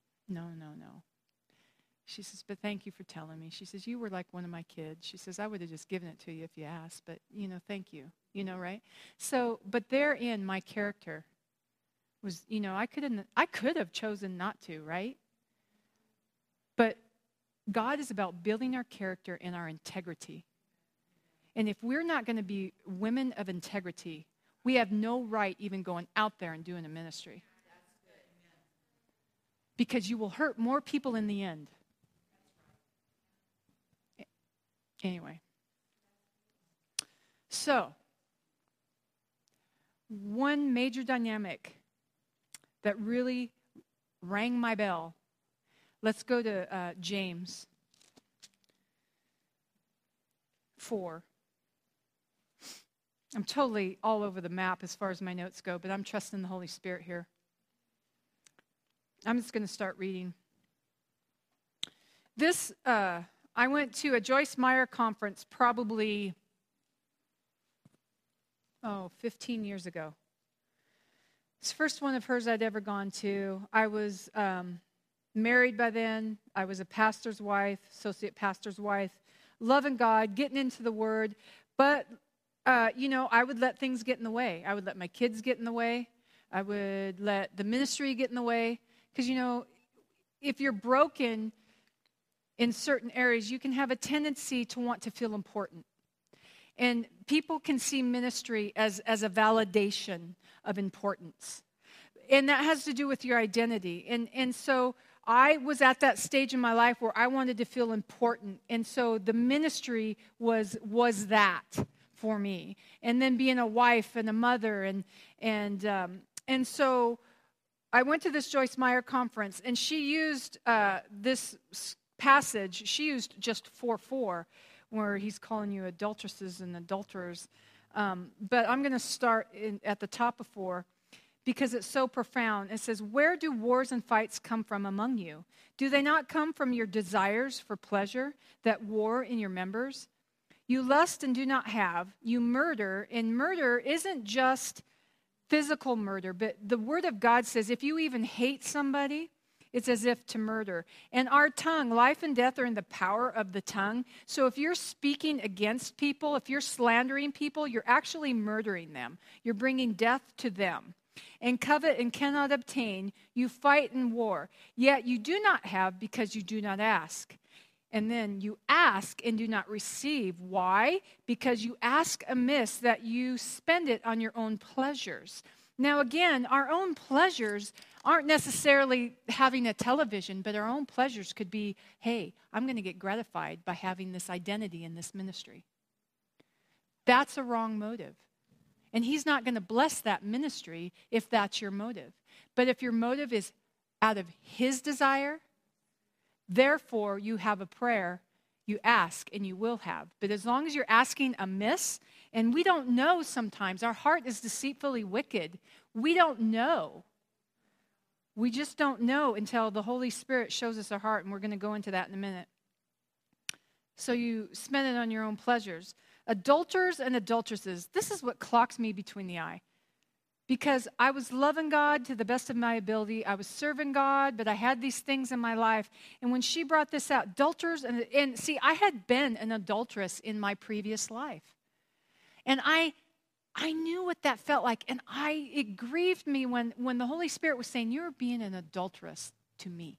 She says, but thank you for telling me. She says, you were like one of my kids. She says, I would have just given it to you if you asked, but, thank you. Right? So, but therein, my character was, I could have chosen not to, right? But God is about building our character and our integrity. And if we're not going to be women of integrity, we have no right even going out there and doing a ministry. Because you will hurt more people in the end. Anyway, So, one major dynamic that really rang my bell. Let's go to James 4. I'm totally all over the map as far as my notes go, but I'm trusting the Holy Spirit here. I'm just going to start reading. This, I went to a Joyce Meyer conference probably, 15 years ago. It's the first one of hers I'd ever gone to. I was married by then. I was a pastor's wife, associate pastor's wife, loving God, getting into the Word. But, I would let things get in the way. I would let my kids get in the way. I would let the ministry get in the way. Because, if you're broken in certain areas, you can have a tendency to want to feel important. And people can see ministry as a validation of importance. And that has to do with your identity. And so I was at that stage in my life where I wanted to feel important. And so the ministry was that for me. And then being a wife and a mother. And so I went to this Joyce Meyer conference, and she used this passage. She used just 4:4, where he's calling you adulteresses and adulterers. But I'm going to start at the top of 4 because it's so profound. It says, "Where do wars and fights come from among you? Do they not come from your desires for pleasure that war in your members? You lust and do not have. You murder, and murder isn't just physical murder, but the Word of God says if you even hate somebody, it's as if to murder. And our tongue, life and death are in the power of the tongue. So if you're speaking against people, if you're slandering people, you're actually murdering them. You're bringing death to them. And covet and cannot obtain. You fight in war. Yet you do not have because you do not ask. And then you ask and do not receive. Why? Because you ask amiss that you spend it on your own pleasures." Now again, our own pleasures aren't necessarily having a television, but our own pleasures could be, hey, I'm going to get gratified by having this identity in this ministry. That's a wrong motive. And he's not going to bless that ministry if that's your motive. But if your motive is out of his desire, therefore you have a prayer, you ask and you will have. But as long as you're asking amiss, and we don't know sometimes, our heart is deceitfully wicked. We don't know. We just don't know until the Holy Spirit shows us our heart, and we're going to go into that in a minute. So you spend it on your own pleasures. Adulterers and adulteresses, this is what clocks me between the eye. Because I was loving God to the best of my ability. I was serving God, but I had these things in my life. And when she brought this out, adulterers, and see, I had been an adulteress in my previous life. And I knew what that felt like. And it grieved me when the Holy Spirit was saying, "You're being an adulteress to me."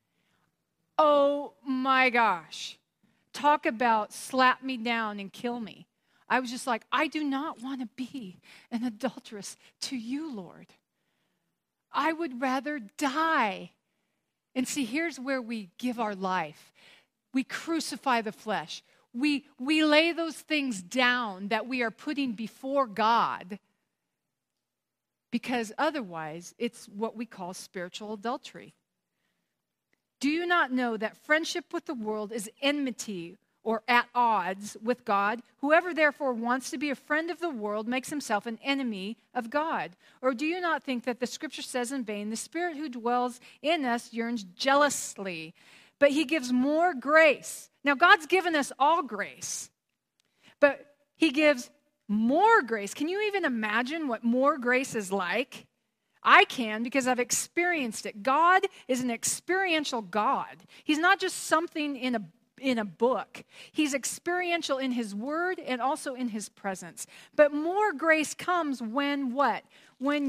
Oh my gosh. Talk about slap me down and kill me. I was just like, I do not want to be an adulteress to you, Lord. I would rather die. And see, here's where we give our life. We crucify the flesh. We lay those things down that we are putting before God, because otherwise it's what we call spiritual adultery. Do you not know that friendship with the world is enmity or at odds with God? Whoever therefore wants to be a friend of the world makes himself an enemy of God. Or do you not think that the scripture says in vain, the Spirit who dwells in us yearns jealously, but he gives more grace. Now God's given us all grace, but he gives more grace. Can you even imagine what more grace is like? I can, because I've experienced it. God is an experiential God. He's not just something in a book. He's experiential in his word and also in his presence. But more grace comes when what? When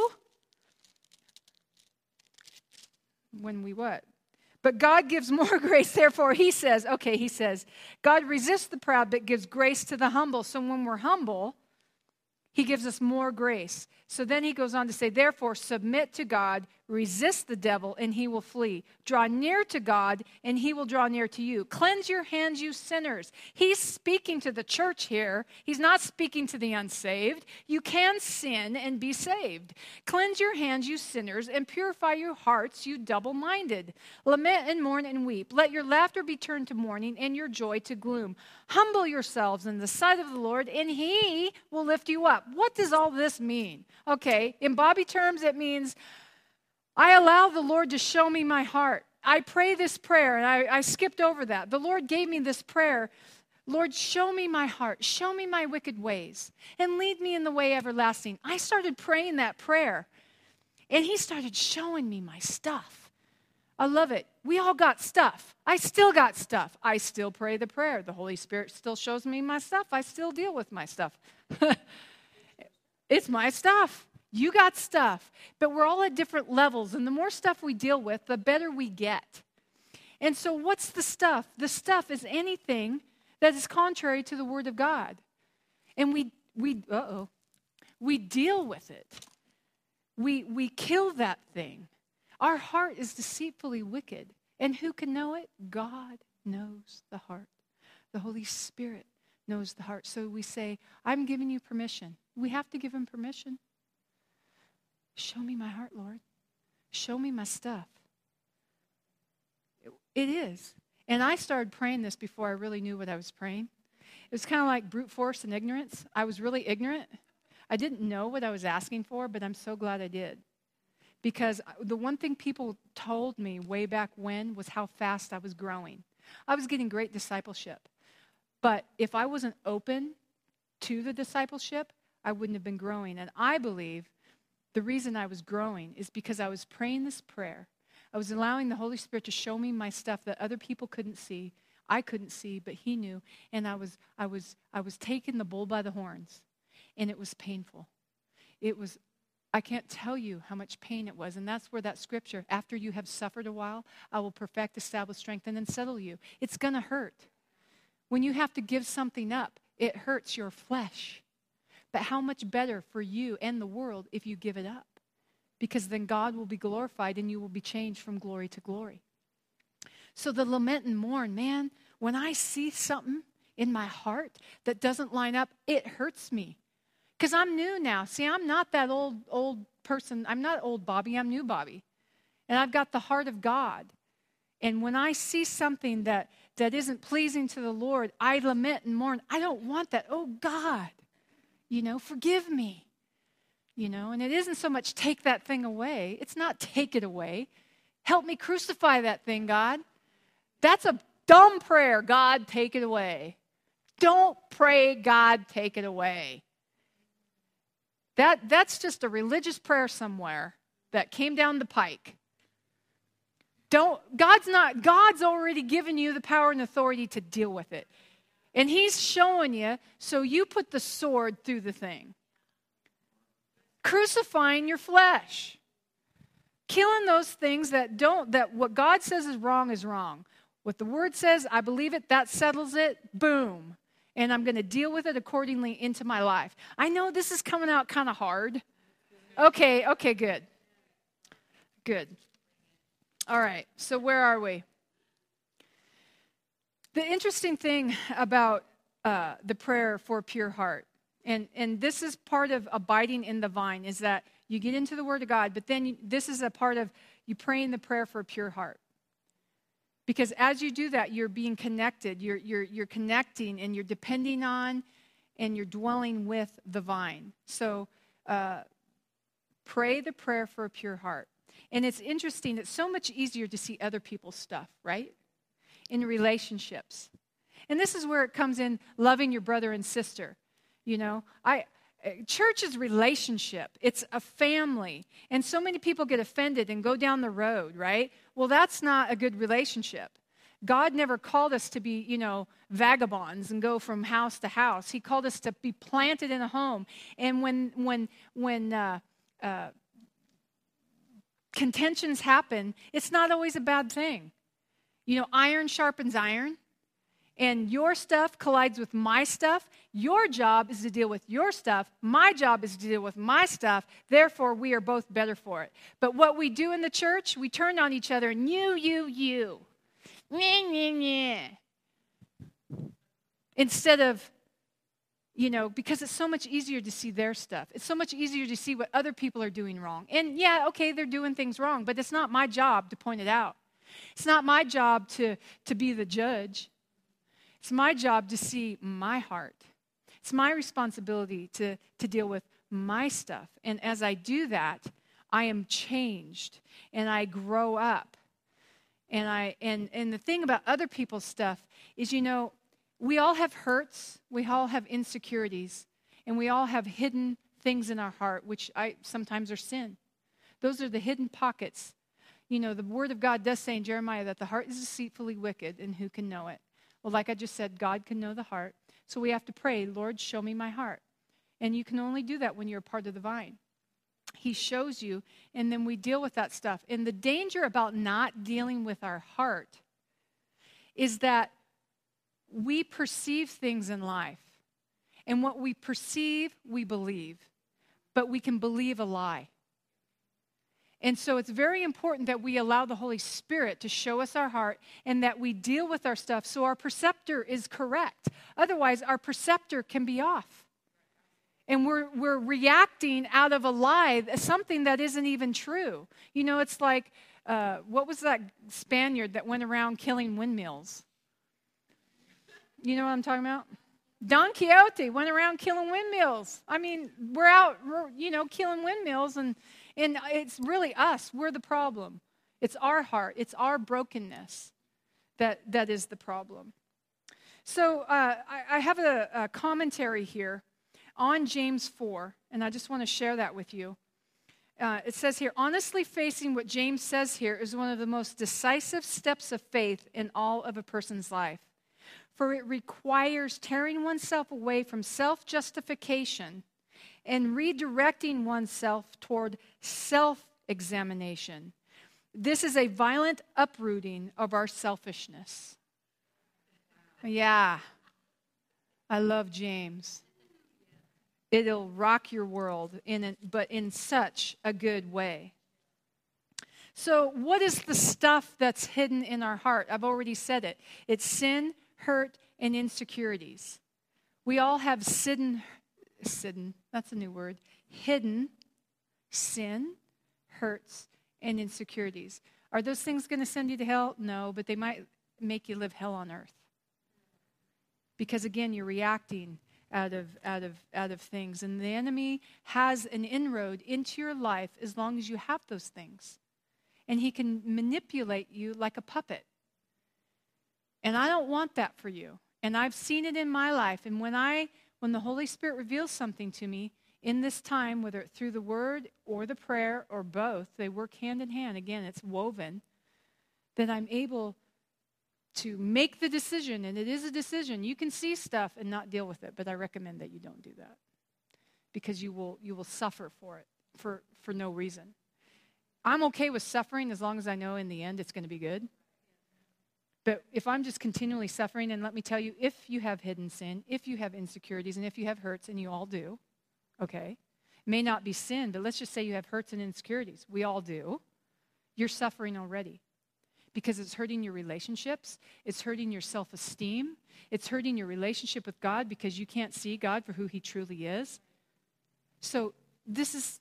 we what? But God gives more grace. Therefore, he says, God resists the proud but gives grace to the humble. So when we're humble, he gives us more grace. So then he goes on to say, therefore, submit to God, Resist the devil, and he will flee. Draw near to God, and he will draw near to you. Cleanse your hands, you sinners. He's speaking to the church here. He's not speaking to the unsaved. You can sin and be saved. Cleanse your hands, you sinners, and purify your hearts, you double-minded. Lament and mourn and weep. Let your laughter be turned to mourning and your joy to gloom. Humble yourselves in the sight of the Lord, and he will lift you up. What does all this mean? Okay, in Bobby terms, it means I allow the Lord to show me my heart. I pray this prayer, and I skipped over that. The Lord gave me this prayer. Lord, show me my heart. Show me my wicked ways, and lead me in the way everlasting. I started praying that prayer, and he started showing me my stuff. I love it. We all got stuff. I still got stuff. I still pray the prayer. The Holy Spirit still shows me my stuff. I still deal with my stuff. It's my stuff. You got stuff, but we're all at different levels, and the more stuff we deal with, the better we get. And so what's the stuff? The stuff is anything that is contrary to the Word of God. And we deal with it. We kill that thing. Our heart is deceitfully wicked, and who can know it? God knows the heart. The Holy Spirit knows the heart. So we say, I'm giving you permission. We have to give him permission. Show me my heart, Lord. Show me my stuff. It is. And I started praying this before I really knew what I was praying. It was kind of like brute force and ignorance. I was really ignorant. I didn't know what I was asking for, but I'm so glad I did. Because the one thing people told me way back when was how fast I was growing. I was getting great discipleship. But if I wasn't open to the discipleship, I wouldn't have been growing. And I believe the reason I was growing is because I was praying this prayer. I was allowing the Holy Spirit to show me my stuff that other people couldn't see. I couldn't see, but he knew. And I was taking the bull by the horns. And it was painful. I can't tell you how much pain it was. And that's where that scripture, after you have suffered a while, I will perfect, establish, strengthen, and settle you. It's going to hurt. When you have to give something up, it hurts your flesh. But how much better for you and the world if you give it up? Because then God will be glorified and you will be changed from glory to glory. So the lament and mourn, man, when I see something in my heart that doesn't line up, it hurts me. Because I'm new now. See, I'm not that old person. I'm not old Bobby. I'm new Bobby. And I've got the heart of God. And when I see something that isn't pleasing to the Lord, I lament and mourn. I don't want that. Oh, God. Forgive me. And it isn't so much take that thing away. It's not take it away. Help me crucify that thing, God. That's a dumb prayer. God, take it away. Don't pray, God, take it away. That's just a religious prayer somewhere that came down the pike. God's already given you the power and authority to deal with it. And he's showing you, so you put the sword through the thing. Crucifying your flesh. Killing those things that what God says is wrong. What the Word says, I believe it, that settles it, boom. And I'm going to deal with it accordingly into my life. I know this is coming out kind of hard. Okay, good. Good. All right, so where are we? The interesting thing about the prayer for a pure heart, and this is part of abiding in the vine, is that you get into the Word of God, but then this is a part of you praying the prayer for a pure heart. Because as you do that, you're being connected. You're connecting, and you're depending on, and you're dwelling with the vine. So pray the prayer for a pure heart. And it's interesting. It's so much easier to see other people's stuff, right? In relationships. And this is where it comes in loving your brother and sister. Church is relationship. It's a family. And so many people get offended and go down the road, right? Well, that's not a good relationship. God never called us to be, vagabonds and go from house to house. He called us to be planted in a home. And when contentions happen, it's not always a bad thing. Iron sharpens iron. and your stuff collides with my stuff, your job is to deal with your stuff. My job is to deal with my stuff. Therefore, we are both better for it. But what we do in the church, we turn on each other and you. Instead of, because it's so much easier to see their stuff. It's so much easier to see what other people are doing wrong. And yeah, okay, they're doing things wrong, but it's not my job to point it out. It's not my job to be the judge. It's my job to see my heart. It's my responsibility to deal with my stuff. And as I do that, I am changed and I grow up. And the thing about other people's stuff is, we all have hurts, we all have insecurities, and we all have hidden things in our heart, which sometimes are sin. Those are the hidden pockets. The Word of God does say in Jeremiah that the heart is deceitfully wicked, and who can know it? Well, like I just said, God can know the heart. So we have to pray, Lord, show me my heart. And you can only do that when you're a part of the vine. He shows you, and then we deal with that stuff. And the danger about not dealing with our heart is that we perceive things in life. And what we perceive, we believe. But we can believe a lie. And so it's very important that we allow the Holy Spirit to show us our heart and that we deal with our stuff so our perceptor is correct. Otherwise, our perceptor can be off. And we're reacting out of a lie, something that isn't even true. It's like, what was that Spaniard that went around killing windmills? You know what I'm talking about? Don Quixote went around killing windmills. I mean, we're out, killing windmills, and it's really us. We're the problem. It's our heart. It's our brokenness that is the problem. So I have a commentary here on James 4, and I just want to share that with you. It says here, honestly facing what James says here is one of the most decisive steps of faith in all of a person's life. For it requires tearing oneself away from self-justification and redirecting oneself toward self-examination. This is a violent uprooting of our selfishness. Yeah, I love James. It'll rock your world, but in such a good way. So what is the stuff that's hidden in our heart? I've already said it. It's sin, hurt, and insecurities. We all have hidden, that's a new word, hidden sin, hurts, and insecurities. Are those things going to send you to hell? No, but they might make you live hell on earth. Because again, you're reacting out of things. And the enemy has an inroad into your life as long as you have those things. And he can manipulate you like a puppet. And I don't want that for you. And I've seen it in my life. And when the Holy Spirit reveals something to me in this time, whether it's through the word or the prayer or both, they work hand in hand. Again, it's woven. That I'm able to make the decision, and it is a decision. You can see stuff and not deal with it, but I recommend that you don't do that. Because you will suffer for it, for no reason. I'm okay with suffering as long as I know in the end it's going to be good. But if I'm just continually suffering, and let me tell you, if you have hidden sin, if you have insecurities, and if you have hurts, and you all do, okay? It may not be sin, but let's just say you have hurts and insecurities. We all do. You're suffering already. Because it's hurting your relationships. It's hurting your self-esteem. It's hurting your relationship with God because you can't see God for who he truly is. So this is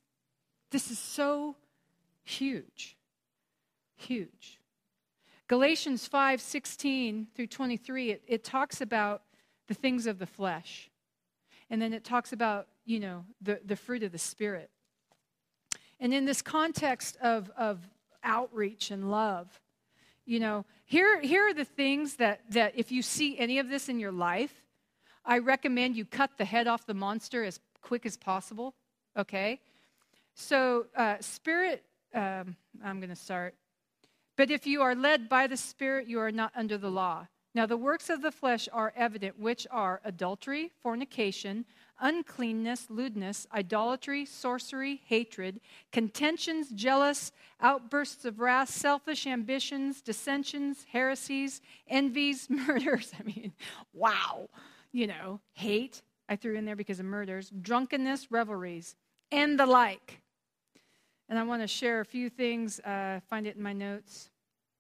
so huge. Huge. Galatians 5:16 through 23, it talks about the things of the flesh. And then it talks about, the fruit of the Spirit. And in this context of outreach and love, here are the things that if you see any of this in your life, I recommend you cut the head off the monster as quick as possible, okay? So Spirit, I'm going to start. But if you are led by the Spirit, you are not under the law. Now the works of the flesh are evident, which are adultery, fornication, uncleanness, lewdness, idolatry, sorcery, hatred, contentions, jealous, outbursts of wrath, selfish ambitions, dissensions, heresies, envies, murders. I mean, wow. Hate, I threw in there because of murders, drunkenness, revelries, and the like. And I want to share a few things. Find it in my notes.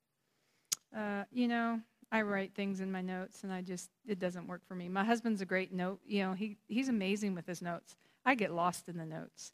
I write things in my notes, and it doesn't work for me. My husband's a great note. He's amazing with his notes. I get lost in the notes.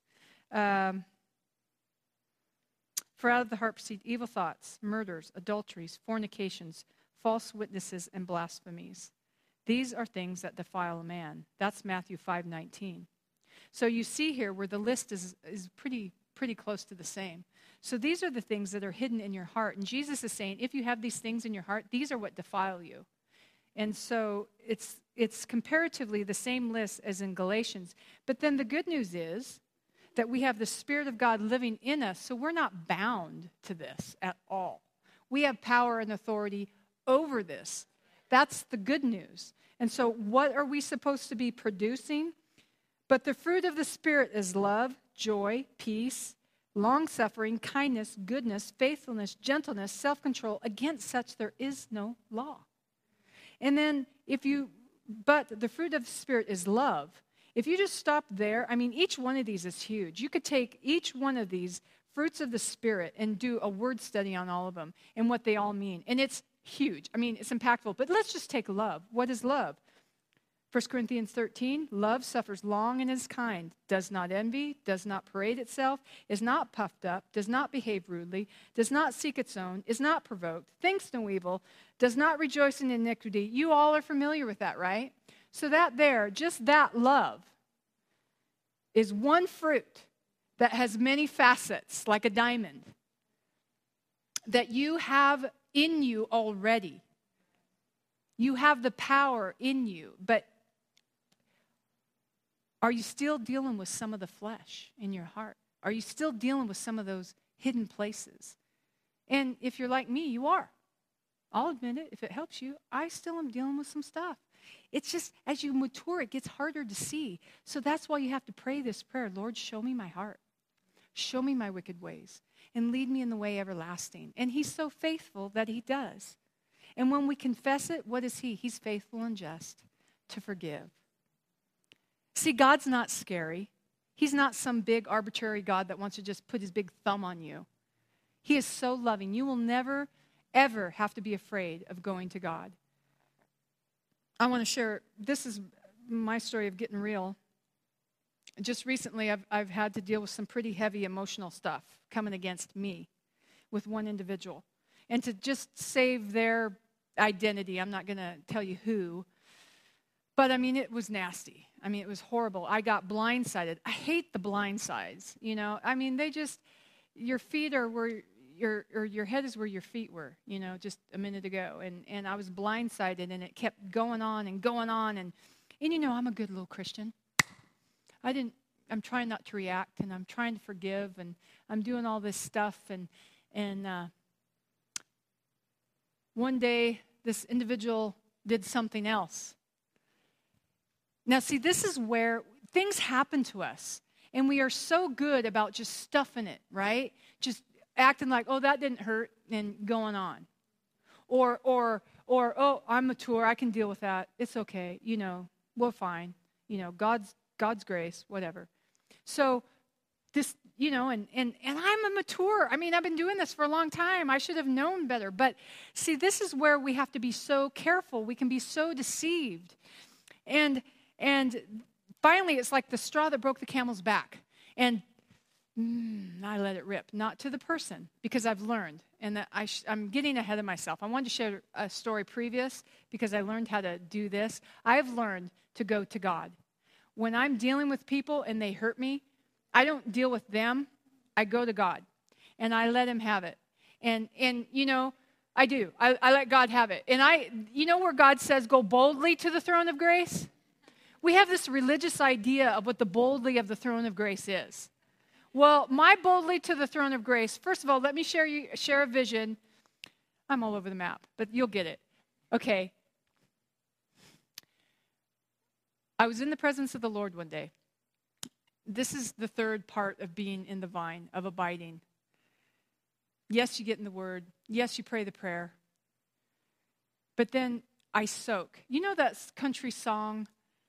For out of the heart proceed evil thoughts, murders, adulteries, fornications, false witnesses, and blasphemies. These are things that defile a man. That's Matthew 5:19. So you see here where the list is pretty close to the same. So these are the things that are hidden in your heart. And Jesus is saying, if you have these things in your heart, these are what defile you. And so it's comparatively the same list as in Galatians. But then the good news is that we have the Spirit of God living in us, so we're not bound to this at all. We have power and authority over this. That's the good news. And so what are we supposed to be producing? But the fruit of the Spirit is love, joy, peace, long-suffering, kindness, goodness, faithfulness, gentleness, self-control. Against such there is no law. And then but the fruit of the Spirit is love. If you just stop there, each one of these is huge. You could take each one of these fruits of the Spirit and do a word study on all of them and what they all mean. And it's huge. It's impactful. But let's just take love. What is love? 1 Corinthians 13, love suffers long and is kind, does not envy, does not parade itself, is not puffed up, does not behave rudely, does not seek its own, is not provoked, thinks no evil, does not rejoice in iniquity. You all are familiar with that, right? So just that love is one fruit that has many facets, like a diamond, that you have in you already. You have the power in you, but are you still dealing with some of the flesh in your heart? Are you still dealing with some of those hidden places? And if you're like me, you are. I'll admit it. If it helps you, I still am dealing with some stuff. It's just, as you mature, it gets harder to see. So that's why you have to pray this prayer. Lord, show me my heart. Show me my wicked ways. And lead me in the way everlasting. And he's so faithful that he does. And when we confess it, what is he? He's faithful and just to forgive. See, God's not scary. He's not some big arbitrary God that wants to just put his big thumb on you. He is so loving. You will never, ever have to be afraid of going to God. I want to share, this is my story of getting real. Just recently, I've had to deal with some pretty heavy emotional stuff coming against me with one individual. And to just save their identity, I'm not going to tell you who, but it was nasty. It was horrible. I got blindsided. I hate the blindsides, they just, your feet are where your head is where your feet were, just a minute ago. And I was blindsided, and it kept going on and going on. And I'm a good little Christian. I'm trying not to react, and I'm trying to forgive, and I'm doing all this stuff. And one day, this individual did something else. Now, see, this is where things happen to us, and we are so good about just stuffing it, right? Just acting like, oh, that didn't hurt, and going on. Or oh, I'm mature, I can deal with that. It's okay, we're fine. God's grace, whatever. So this, and I'm a mature. I've been doing this for a long time. I should have known better. But see, this is where we have to be so careful. We can be so deceived. And finally, it's like the straw that broke the camel's back. And I let it rip. Not to the person, because I've learned. And that I'm getting ahead of myself. I wanted to share a story previous, because I learned how to do this. I've learned to go to God. When I'm dealing with people and they hurt me, I don't deal with them. I go to God. And I let him have it. And I do. I let God have it. And where God says, go boldly to the throne of grace? We have this religious idea of what the boldly of the throne of grace is. Well, my boldly to the throne of grace, first of all, let me share a vision. I'm all over the map, but you'll get it. Okay, I was in the presence of the Lord one day. This is the third part of being in the vine, of abiding. Yes, you get in the Word. Yes, you pray the prayer. But then I soak. You know that country song,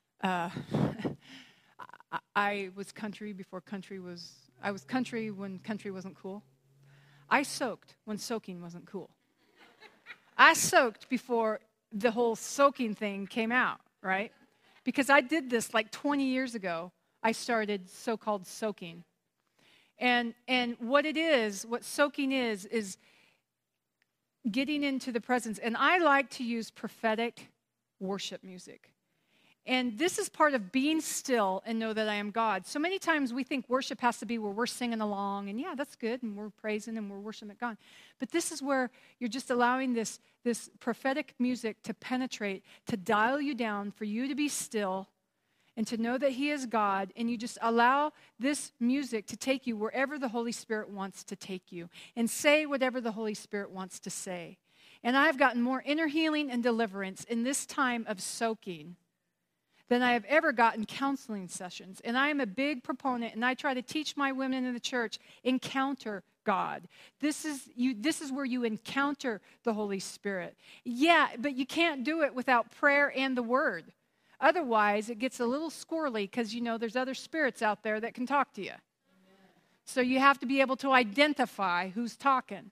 I was country before country was, I was country when country wasn't cool. I soaked when soaking wasn't cool. I soaked before the whole soaking thing came out, right? Because I did this like 20 years ago. I started so-called soaking. And what it is, what soaking is getting into the presence. And I like to use prophetic worship music. And this is part of being still and know that I am God. So many times we think worship has to be where we're singing along, and yeah, that's good, and we're praising and we're worshiping God. But this is where you're just allowing this prophetic music to penetrate, to dial you down, for you to be still, and to know that He is God, and you just allow this music to take you wherever the Holy Spirit wants to take you, and say whatever the Holy Spirit wants to say. And I've gotten more inner healing and deliverance in this time of soaking than I have ever gotten counseling sessions. And I am a big proponent, and I try to teach my women in the church, encounter God. This is where you encounter the Holy Spirit. Yeah, but you can't do it without prayer and the Word. Otherwise, it gets a little squirrely because, there's other spirits out there that can talk to you. So you have to be able to identify who's talking.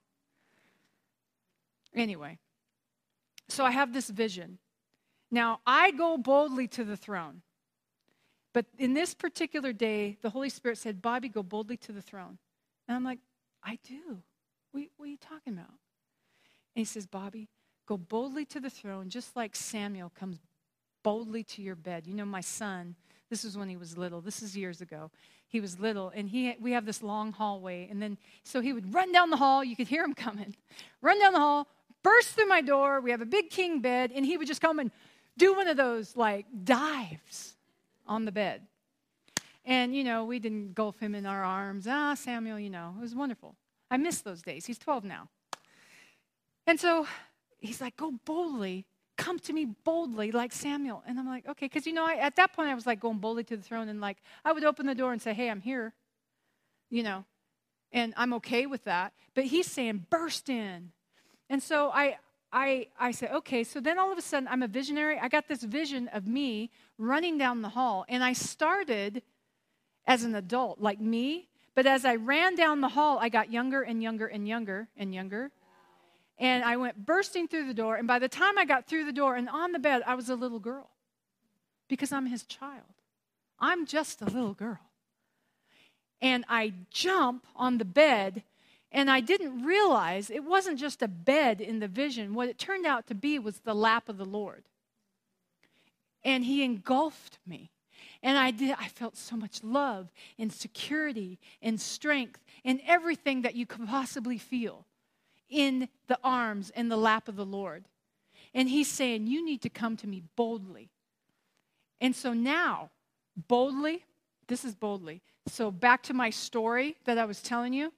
Anyway, so I have this vision. Now, I go boldly to the throne. But in this particular day, the Holy Spirit said, Bobby, go boldly to the throne. And I'm like, I do. What are you talking about? And He says, Bobby, go boldly to the throne, just like Samuel comes boldly to your bed. My son, this was when he was little. This is years ago. He was little, and we have this long hallway. And then, so he would run down the hall. You could hear him coming. Run down the hall, burst through my door. We have a big king bed, and he would just come and do one of those, dives on the bed. And, we didn't engulf him in our arms. Samuel, it was wonderful. I miss those days. He's 12 now. And so he's like, go boldly. Come to me boldly like Samuel. And I'm like, okay. Because, at that point, I was going boldly to the throne. And, I would open the door and say, hey, I'm here. And I'm okay with that. But he's saying, burst in. And so I said, okay, so then all of a sudden, I'm a visionary. I got this vision of me running down the hall. And I started as an adult, like me. But as I ran down the hall, I got younger and younger and younger and younger. And I went bursting through the door. And by the time I got through the door and on the bed, I was a little girl. Because I'm His child. I'm just a little girl. And I jump on the bed. And I didn't realize it wasn't just a bed in the vision. What it turned out to be was the lap of the Lord. And He engulfed me. And I felt so much love and security and strength and everything that you could possibly feel in the arms and the lap of the Lord. And He's saying, you need to come to me boldly. And so now, boldly, this is boldly. So back to my story that I was telling you.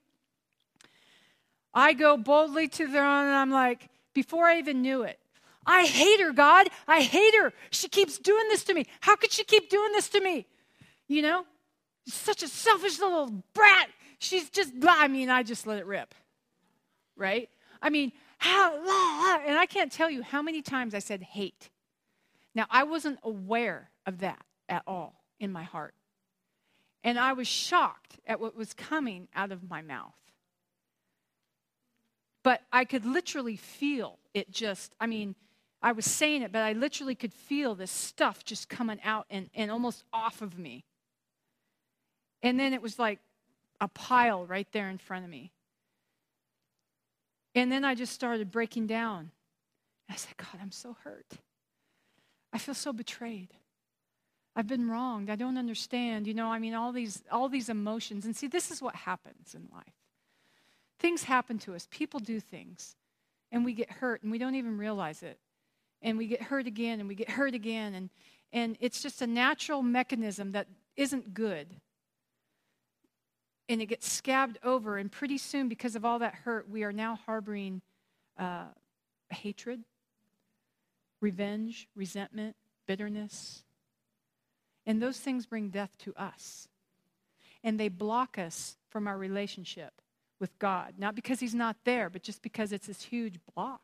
I go boldly to the throne, and I'm like, before I even knew it, I hate her, God. I hate her. She keeps doing this to me. How could she keep doing this to me? Such a selfish little brat. She's just, I just let it rip. Right? And I can't tell you how many times I said hate. Now, I wasn't aware of that at all in my heart. And I was shocked at what was coming out of my mouth. But I could literally feel it I was saying it, but I literally could feel this stuff just coming out and almost off of me. And then it was like a pile right there in front of me. And then I just started breaking down. I said, God, I'm so hurt. I feel so betrayed. I've been wronged. I don't understand. All these emotions. And see, this is what happens in life. Things happen to us. People do things. And we get hurt, and we don't even realize it. And we get hurt again, and we get hurt again. And it's just a natural mechanism that isn't good. And it gets scabbed over, and pretty soon, because of all that hurt, we are now harboring hatred, revenge, resentment, bitterness. And those things bring death to us. And they block us from our relationship with God. Not because he's not there, but just because it's this huge block.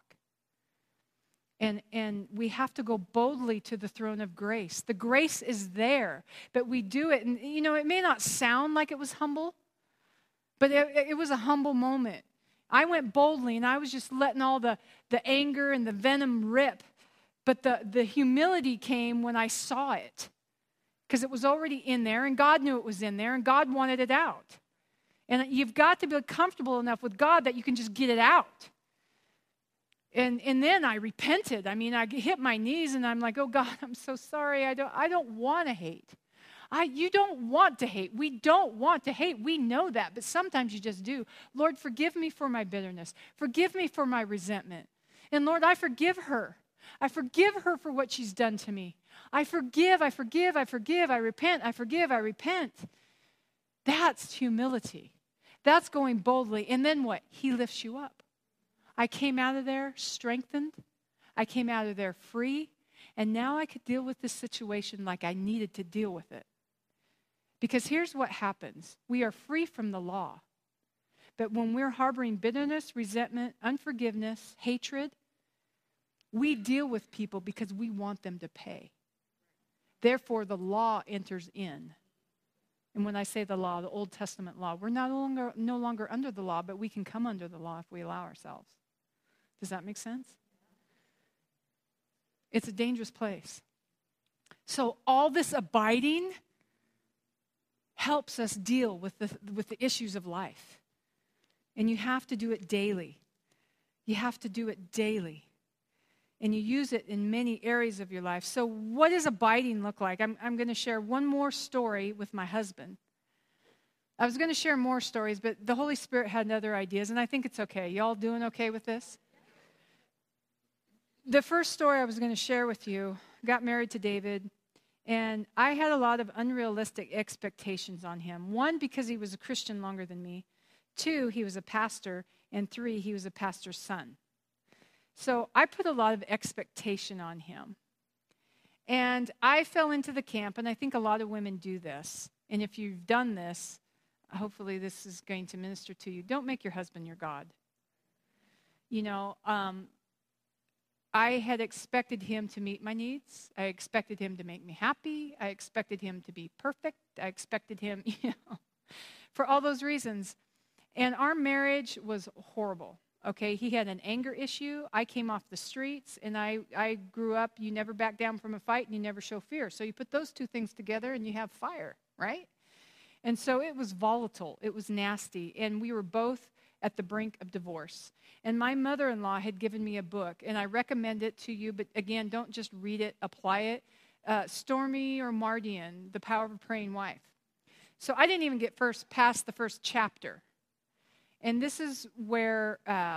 And we have to go boldly to the throne of grace. The grace is there, but we do it. And, you know, it may not sound like it was humble, but it was a humble moment. I went boldly, and I was just letting all the anger and the venom rip. But the humility came when I saw it, because it was already in there, and God knew it was in there, and God wanted it out. And you've got to be comfortable enough with God that you can just get it out. And then I repented. I mean, I hit my knees, and I'm like, oh, God, I'm so sorry. I don't want to hate. You don't want to hate. We don't want to hate. We know that, but sometimes you just do. Lord, forgive me for my bitterness. Forgive me for my resentment. And Lord, I forgive her. I forgive her for what she's done to me. I forgive, I forgive, I forgive, I repent, I forgive, I repent. That's humility. That's going boldly. And then what? He lifts you up. I came out of there strengthened. I came out of there free. And now I could deal with this situation like I needed to deal with it. Because here's what happens. We are free from the law. But when we're harboring bitterness, resentment, unforgiveness, hatred, we deal with people because we want them to pay. Therefore, the law enters in. And when I say the law, the Old Testament law, we're no longer under the law, but we can come under the law if we allow ourselves. Does that make sense? It's a dangerous place. So all this abiding helps us deal with the issues of life. And you have to do it daily. You have to do it daily. And you use it in many areas of your life. So what does abiding look like? I'm going to share one more story with my husband. I was going to share more stories, but the Holy Spirit had other ideas, and I think it's okay. Y'all doing okay with this? The first story I was going to share with you, got married to David, and I had a lot of unrealistic expectations on him. One, because he was a Christian longer than me. Two, he was a pastor. And three, he was a pastor's son. So I put a lot of expectation on him. And I fell into the camp, and I think a lot of women do this. And if you've done this, hopefully this is going to minister to you. Don't make your husband your God. You know, I had expected him to meet my needs. I expected him to make me happy. I expected him to be perfect. I expected him, for all those reasons. And our marriage was horrible. Okay, he had an anger issue. I came off the streets, and I grew up, you never back down from a fight, and you never show fear. So you put those two things together, and you have fire, right? And so it was volatile. It was nasty. And we were both at the brink of divorce. And my mother-in-law had given me a book, and I recommend it to you. But again, don't just read it, apply it. Stormy or Mardian, The Power of a Praying Wife. So I didn't even get past the first chapter. And this is where,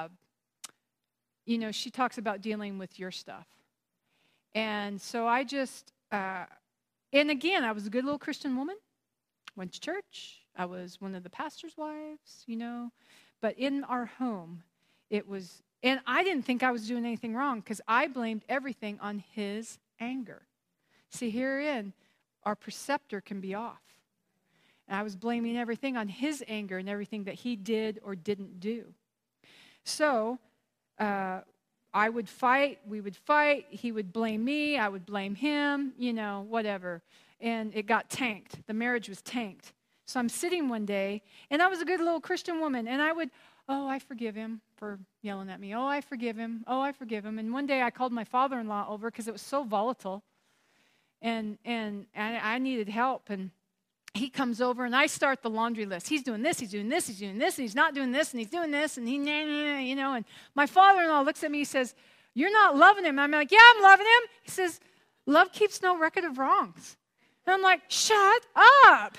she talks about dealing with your stuff. And so I just, and again, I was a good little Christian woman. Went to church. I was one of the pastor's wives, But in our home, it was, and I didn't think I was doing anything wrong because I blamed everything on his anger. See, herein, our perceptor can be off. And I was blaming everything on his anger and everything that he did or didn't do. So I would fight, we would fight, he would blame me, I would blame him, whatever. And it got tanked. The marriage was tanked. So I'm sitting one day, and I was a good little Christian woman, and I would, I forgive him for yelling at me. Oh, I forgive him. Oh, I forgive him. And one day I called my father-in-law over because it was so volatile, and I needed help, and he comes over, and I start the laundry list. He's doing this, he's doing this, he's doing this, and he's not doing this, and he's doing this, and and my father-in-law looks at me, he says, "You're not loving him." I'm like, "Yeah, I'm loving him." He says, "Love keeps no record of wrongs." And I'm like, "Shut up."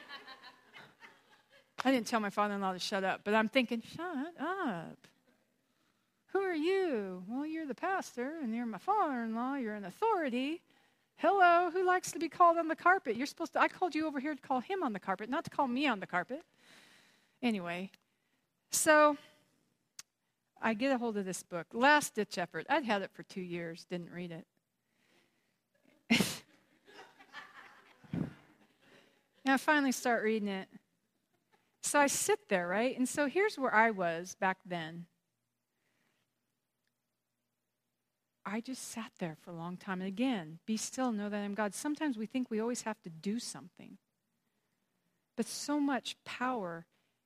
I didn't tell my father-in-law to shut up, but I'm thinking, shut up. Who are you? Well, you're the pastor, and you're my father-in-law. You're an authority. Hello, who likes to be called on the carpet? I called you over here to call him on the carpet, not to call me on the carpet. Anyway, so I get a hold of this book, Last Ditch Effort. I'd had it for 2 years, didn't read it. And I finally start reading it. So I sit there, right? And so here's where I was back then. I just sat there for a long time. And again, be still, know that I'm God. Sometimes we think we always have to do something. But so much power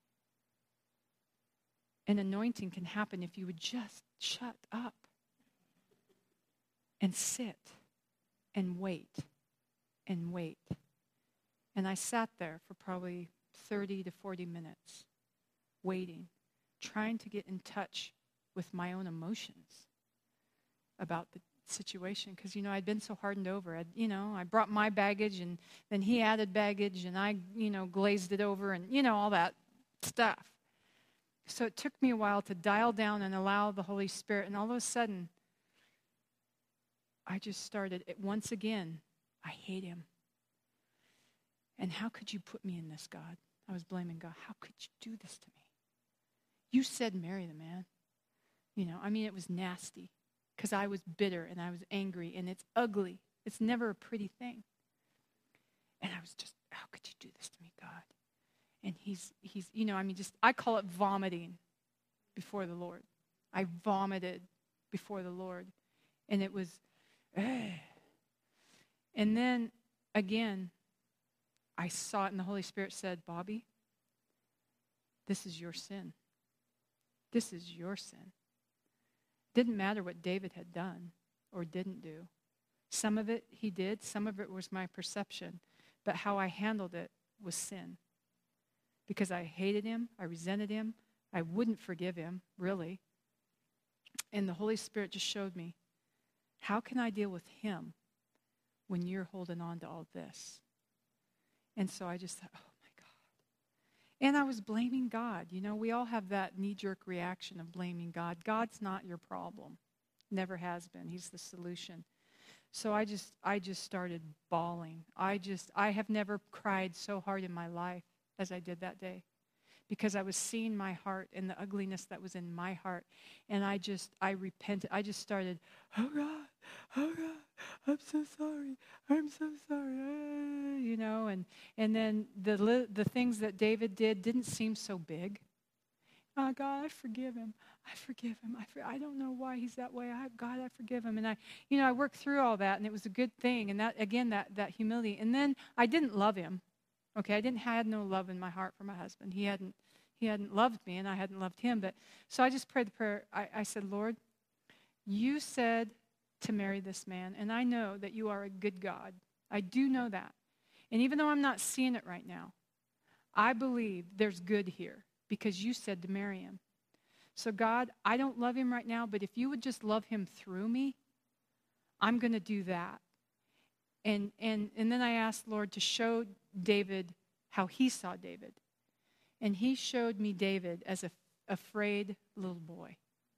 and anointing can happen if you would just shut up and sit and wait and wait. And I sat there for probably 30 to 40 minutes waiting, trying to get in touch with my own emotions about the situation. Because, I'd been so hardened over. I brought my baggage, and then he added baggage, and I, glazed it over, and, all that stuff. So it took me a while to dial down and allow the Holy Spirit. And all of a sudden, I just started, once again, I hate him. And how could you put me in this, God? I was blaming God. How could you do this to me? You said marry the man. It was nasty because I was bitter and I was angry, and it's ugly. It's never a pretty thing. And I was just, how could you do this to me, God? And he's I call it vomiting before the Lord. I vomited before the Lord. And it was, and then again, I saw it, and the Holy Spirit said, Bobby, this is your sin. This is your sin. Didn't matter what David had done or didn't do. Some of it he did, some of it was my perception, but how I handled it was sin. Because I hated him, I resented him, I wouldn't forgive him, really. And the Holy Spirit just showed me, how can I deal with him when you're holding on to all this? And so I just thought, oh my God. And I was blaming God. We all have that knee-jerk reaction of blaming God. God's not your problem. Never has been. He's the solution. So I just started bawling. I have never cried so hard in my life as I did that day, because I was seeing my heart and the ugliness that was in my heart. And I repented. I just started, oh God, I'm so sorry. I'm so sorry. And then the things that David did didn't seem so big. Oh, God, I forgive him. I forgive him. I don't know why he's that way. God, I forgive him. And I worked through all that, and it was a good thing. And that, again, that humility. And then I didn't love him. Okay, I had no love in my heart for my husband. He hadn't loved me, and I hadn't loved him. But so I just prayed the prayer. I said, Lord, you said to marry this man, and I know that you are a good God. I do know that. And even though I'm not seeing it right now, I believe there's good here because you said to marry him. So God, I don't love him right now, but if you would just love him through me, I'm going to do that. And then I asked Lord to show David how he saw David. And he showed me David as a afraid little boy.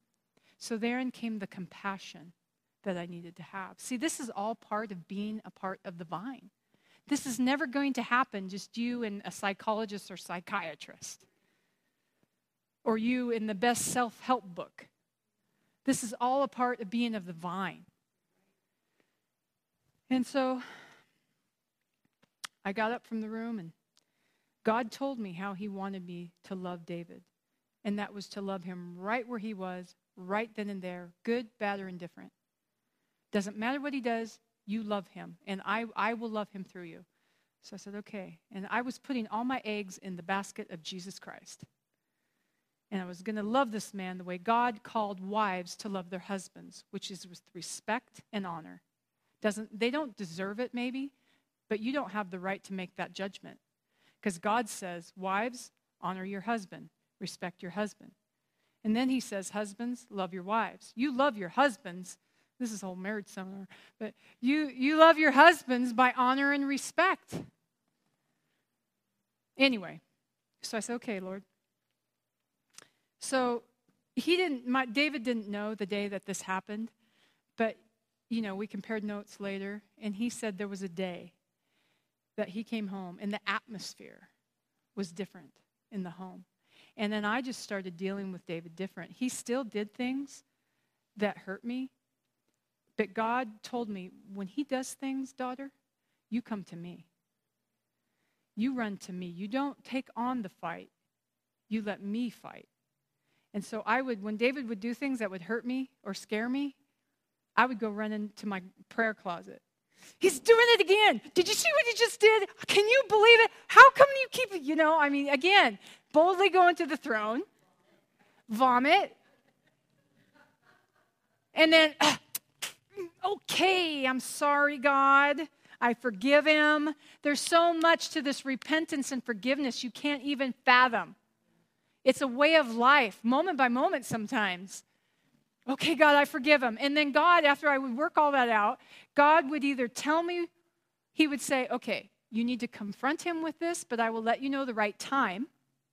So therein came the compassion that I needed to have. See, this is all part of being a part of the vine. This is never going to happen just you and a psychologist or psychiatrist, or you in the best self-help book. This is all a part of being of the vine. And so I got up from the room, and God told me how he wanted me to love David. And that was to love him right where he was, right then and there, good, bad, or indifferent. Doesn't matter what he does, you love him, and I will love him through you. So I said, okay. And I was putting all my eggs in the basket of Jesus Christ. And I was going to love this man the way God called wives to love their husbands, which is with respect and honor. They don't deserve it maybe, but you don't have the right to make that judgment. Because God says, wives, honor your husband, respect your husband. And then he says, husbands, love your wives. You love your husbands. This is whole marriage seminar. But you love your husbands by honor and respect. Anyway, so I said, okay, Lord. So David didn't know the day that this happened, but, we compared notes later, and he said there was a day that he came home, and the atmosphere was different in the home. And then I just started dealing with David different. He still did things that hurt me, but God told me, when he does things, daughter, you come to me. You run to me. You don't take on the fight. You let me fight. And so when David would do things that would hurt me or scare me, I would go run into my prayer closet. He's doing it again. Did you see what he just did? Can you believe it? How come you keep, again, boldly going to the throne, vomit, and then, okay, I'm sorry, God. I forgive him. There's so much to this repentance and forgiveness you can't even fathom. It's a way of life, moment by moment sometimes. Okay, God, I forgive him. And then God, after I would work all that out, God would either tell me, he would say, okay, you need to confront him with this, but I will let you know the right time.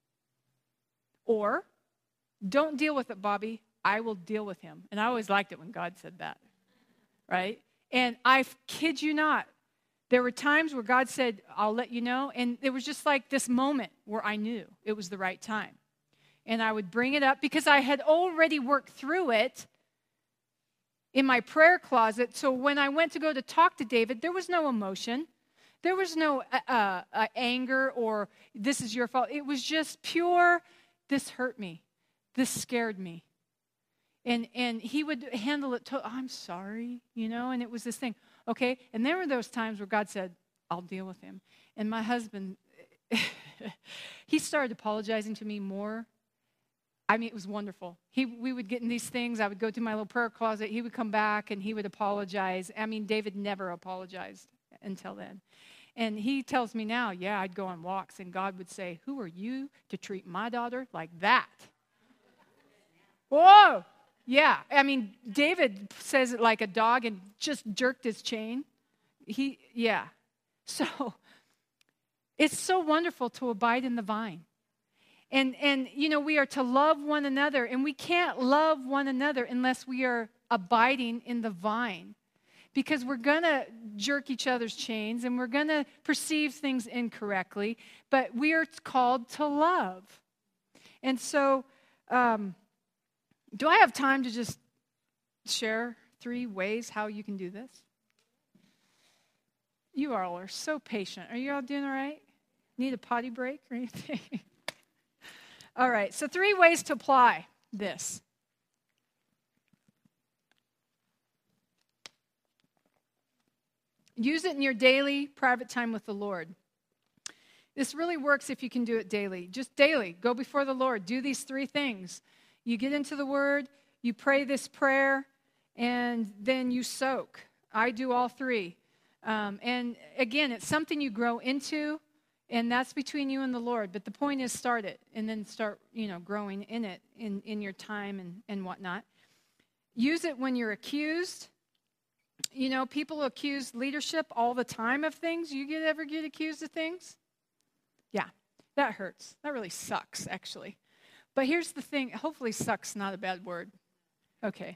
Or, don't deal with it, Bobby. I will deal with him. And I always liked it when God said that, right? And I kid you not, there were times where God said, I'll let you know. And it was just like this moment where I knew it was the right time. And I would bring it up because I had already worked through it in my prayer closet. So when I went to go to talk to David, there was no emotion. There was no anger or this is your fault. It was just pure, this hurt me. This scared me. And he would handle it, I'm sorry, and it was this thing. Okay, and there were those times where God said, I'll deal with him. And my husband, he started apologizing to me more. I mean, it was wonderful. We would get in these things. I would go to my little prayer closet. He would come back, and he would apologize. I mean, David never apologized until then. And he tells me now, yeah, I'd go on walks, and God would say, who are you to treat my daughter like that? Whoa! Yeah, I mean, David says it like a dog and just jerked his chain. So, it's so wonderful to abide in the vine. And we are to love one another, and we can't love one another unless we are abiding in the vine. Because we're going to jerk each other's chains, and we're going to perceive things incorrectly, but we are called to love. And so, do I have time to just share 3 ways how you can do this? You all are so patient. Are you all doing all right? Need a potty break or anything? All right, so 3 ways to apply this. Use it in your daily private time with the Lord. This really works if you can do it daily. Just daily, go before the Lord. Do these 3 things. You get into the Word, you pray this prayer, and then you soak. I do all 3. And again, it's something you grow into, and that's between you and the Lord. But the point is start it, and then start, growing in it in your time and whatnot. Use it when you're accused. People accuse leadership all the time of things. You ever get accused of things? Yeah, that hurts. That really sucks, actually. But here's the thing. Hopefully sucks not a bad word. Okay.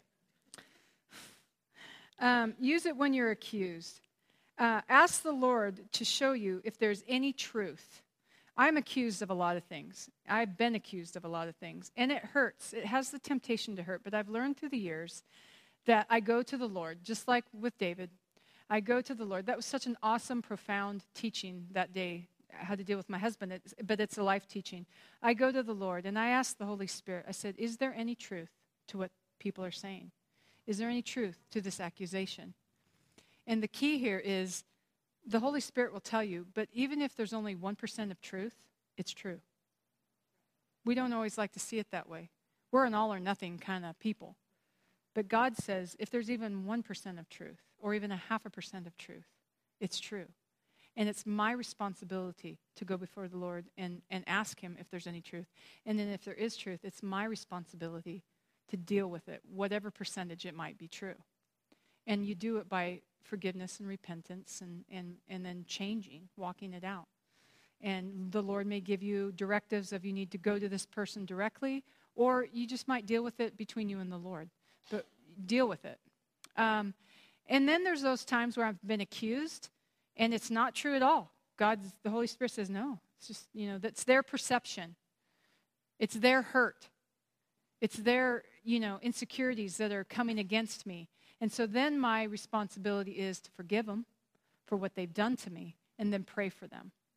Use it when you're accused. Ask the Lord to show you if there's any truth. I'm accused of a lot of things. I've been accused of a lot of things. And it hurts. It has the temptation to hurt. But I've learned through the years that I go to the Lord, just like with David. I go to the Lord. That was such an awesome, profound teaching that day. How to deal with my husband, but it's a life teaching. I go to the Lord and I ask the Holy Spirit, I said, is there any truth to what people are saying? Is there any truth to this accusation? And the key here is the Holy Spirit will tell you, but even if there's only 1% of truth, it's true. We don't always like to see it that way. We're an all or nothing kind of people. But God says if there's even 1% of truth or even 0.5% of truth, it's true. And it's my responsibility to go before the Lord and ask him if there's any truth. And then if there is truth, it's my responsibility to deal with it, whatever percentage it might be true. And you do it by forgiveness and repentance and then changing, walking it out. And the Lord may give you directives of you need to go to this person directly, or you just might deal with it between you and the Lord. But deal with it. And then there's those times where I've been accused, and it's not true at all. The Holy Spirit says, no. It's just, that's their perception. It's their hurt. It's their, insecurities that are coming against me. And so then my responsibility is to forgive them for what they've done to me and then pray for them.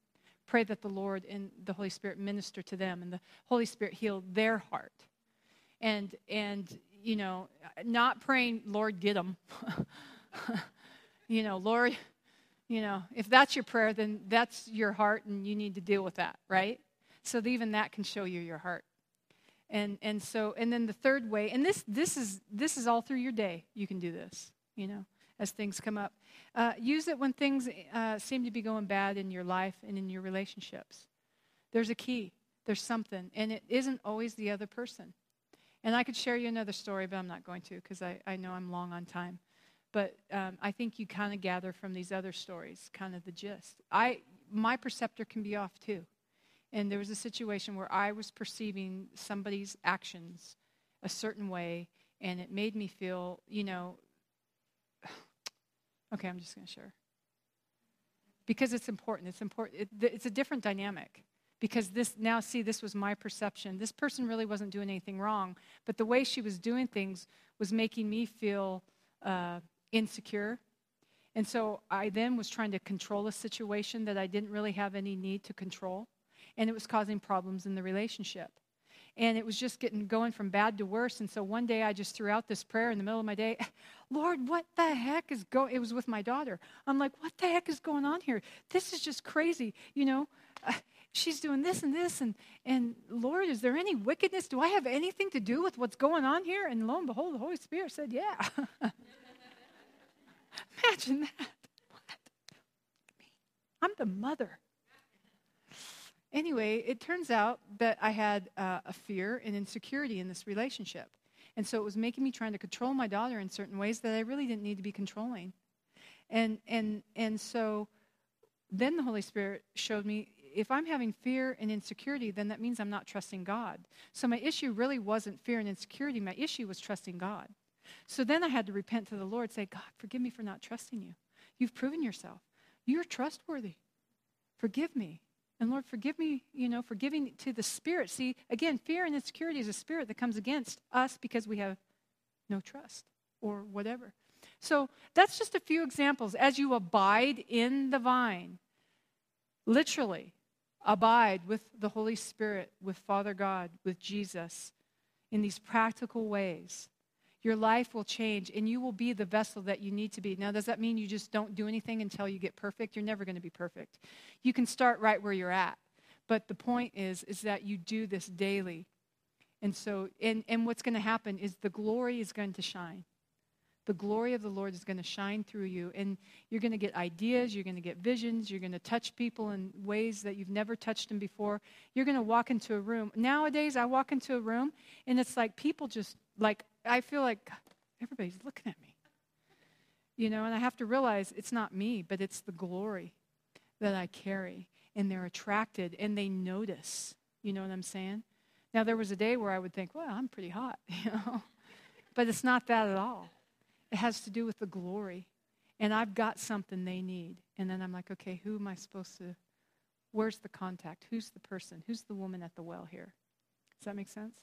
pray that the Lord and the Holy Spirit minister to them and the Holy Spirit heal their heart. And you know, not praying, Lord, get them. You know, Lord, you know, if that's your prayer, then that's your heart and you need to deal with that, right? So even that can show you your heart. And then the third way, and this is all through your day. You can do this, you know, as things come up. Use it when things seem to be going bad in your life and in your relationships. There's a key. There's something, and it isn't always the other person. And I could share you another story, but I'm not going to because I know I'm long on time. But I think you kind of gather from these other stories kind of the gist. My perceptor can be off too. And there was a situation where I was perceiving somebody's actions a certain way, and it made me feel, you know, okay, I'm just going to share. Because it's important. It's important. It's a different dynamic. Because this was my perception. This person really wasn't doing anything wrong, but the way she was doing things was making me feel insecure. And so I then was trying to control a situation that I didn't really have any need to control. And it was causing problems in the relationship. And it was just going from bad to worse. And so one day I just threw out this prayer in the middle of my day. Lord, what the heck is going? It was with my daughter. I'm like, what the heck is going on here? This is just crazy. You know, she's doing this and this. And Lord, is there any wickedness? Do I have anything to do with what's going on here? And lo and behold, the Holy Spirit said, yeah. Imagine that. What? I'm the mother. Anyway, it turns out that I had a fear and insecurity in this relationship. And so it was making me trying to control my daughter in certain ways that I really didn't need to be controlling. And so then the Holy Spirit showed me, if I'm having fear and insecurity, then that means I'm not trusting God. So my issue really wasn't fear and insecurity. My issue was trusting God. So then I had to repent to the Lord, say, God, forgive me for not trusting you. You've proven yourself. You're trustworthy. Forgive me. And Lord, forgive me, you know, for giving to the Spirit. See, again, fear and insecurity is a spirit that comes against us because we have no trust or whatever. So that's just a few examples. As you abide in the vine, literally abide with the Holy Spirit, with Father God, with Jesus, in these practical ways, your life will change and you will be the vessel that you need to be. Now, does that mean you just don't do anything until you get perfect? You're never going to be perfect. You can start right where you're at. But the point is that you do this daily. And so, and what's going to happen is the glory is going to shine. The glory of the Lord is going to shine through you. And you're going to get ideas. You're going to get visions. You're going to touch people in ways that you've never touched them before. You're going to walk into a room. Nowadays, I walk into a room, and it's like people just, like, I feel like everybody's looking at me. You know, and I have to realize it's not me, but it's the glory that I carry. And they're attracted, and they notice. You know what I'm saying? Now, there was a day where I would think, well, I'm pretty hot, you know. But it's not that at all. It has to do with the glory. And I've got something they need. And then I'm like, okay, who am I supposed to, where's the contact? Who's the person? Who's the woman at the well here? Does that make sense?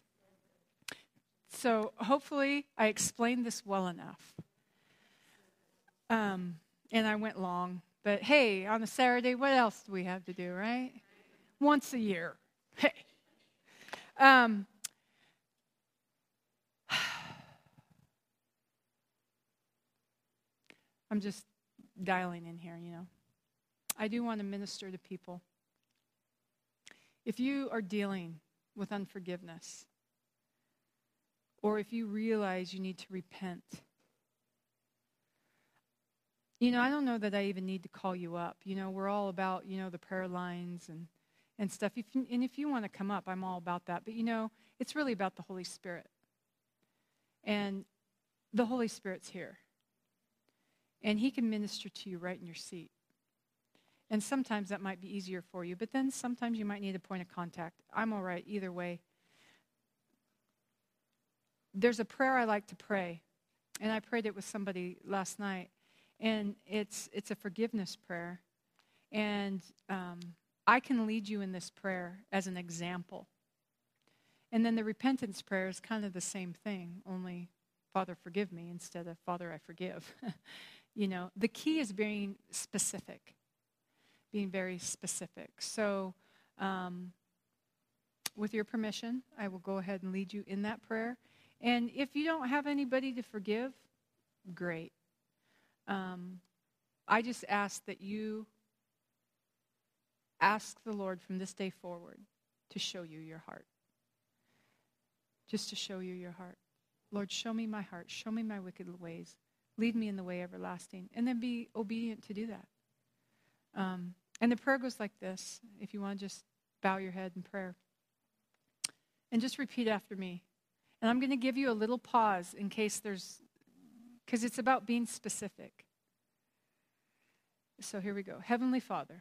So hopefully I explained this well enough. And I went long. But hey, on a Saturday, what else do we have to do, right? Once a year. Hey. I'm just dialing in here, you know. I do want to minister to people. If you are dealing with unforgiveness, or if you realize you need to repent, you know, I don't know that I even need to call you up. You know, we're all about, you know, the prayer lines and stuff. And if you want to come up, I'm all about that. But, you know, it's really about the Holy Spirit. And the Holy Spirit's here. And he can minister to you right in your seat. And sometimes that might be easier for you. But then sometimes you might need a point of contact. I'm all right either way. There's a prayer I like to pray. And I prayed it with somebody last night. And it's a forgiveness prayer. And I can lead you in this prayer as an example. And then the repentance prayer is kind of the same thing, only Father, forgive me instead of Father, I forgive. You know, the key is being specific. being very specific. So with your permission, I will go ahead and lead you in that prayer. And if you don't have anybody to forgive, great. I just ask that you ask the Lord from this day forward to show you your heart. Just to show you your heart. Lord, show me my heart. Show me my wicked ways. Lead me in the way everlasting. And then be obedient to do that. And the prayer goes like this. If you want to just bow your head in prayer. And just repeat after me. And I'm going to give you a little pause in case because it's about being specific. So here we go. Heavenly Father,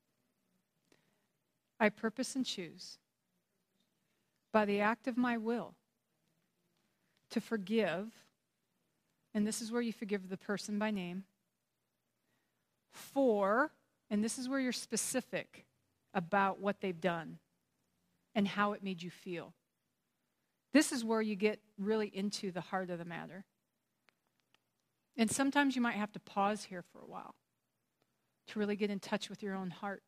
I purpose and choose by the act of my will to forgive, and this is where you forgive the person by name, and this is where you're specific about what they've done and how it made you feel. This is where you get really into the heart of the matter. And sometimes you might have to pause here for a while to really get in touch with your own heart.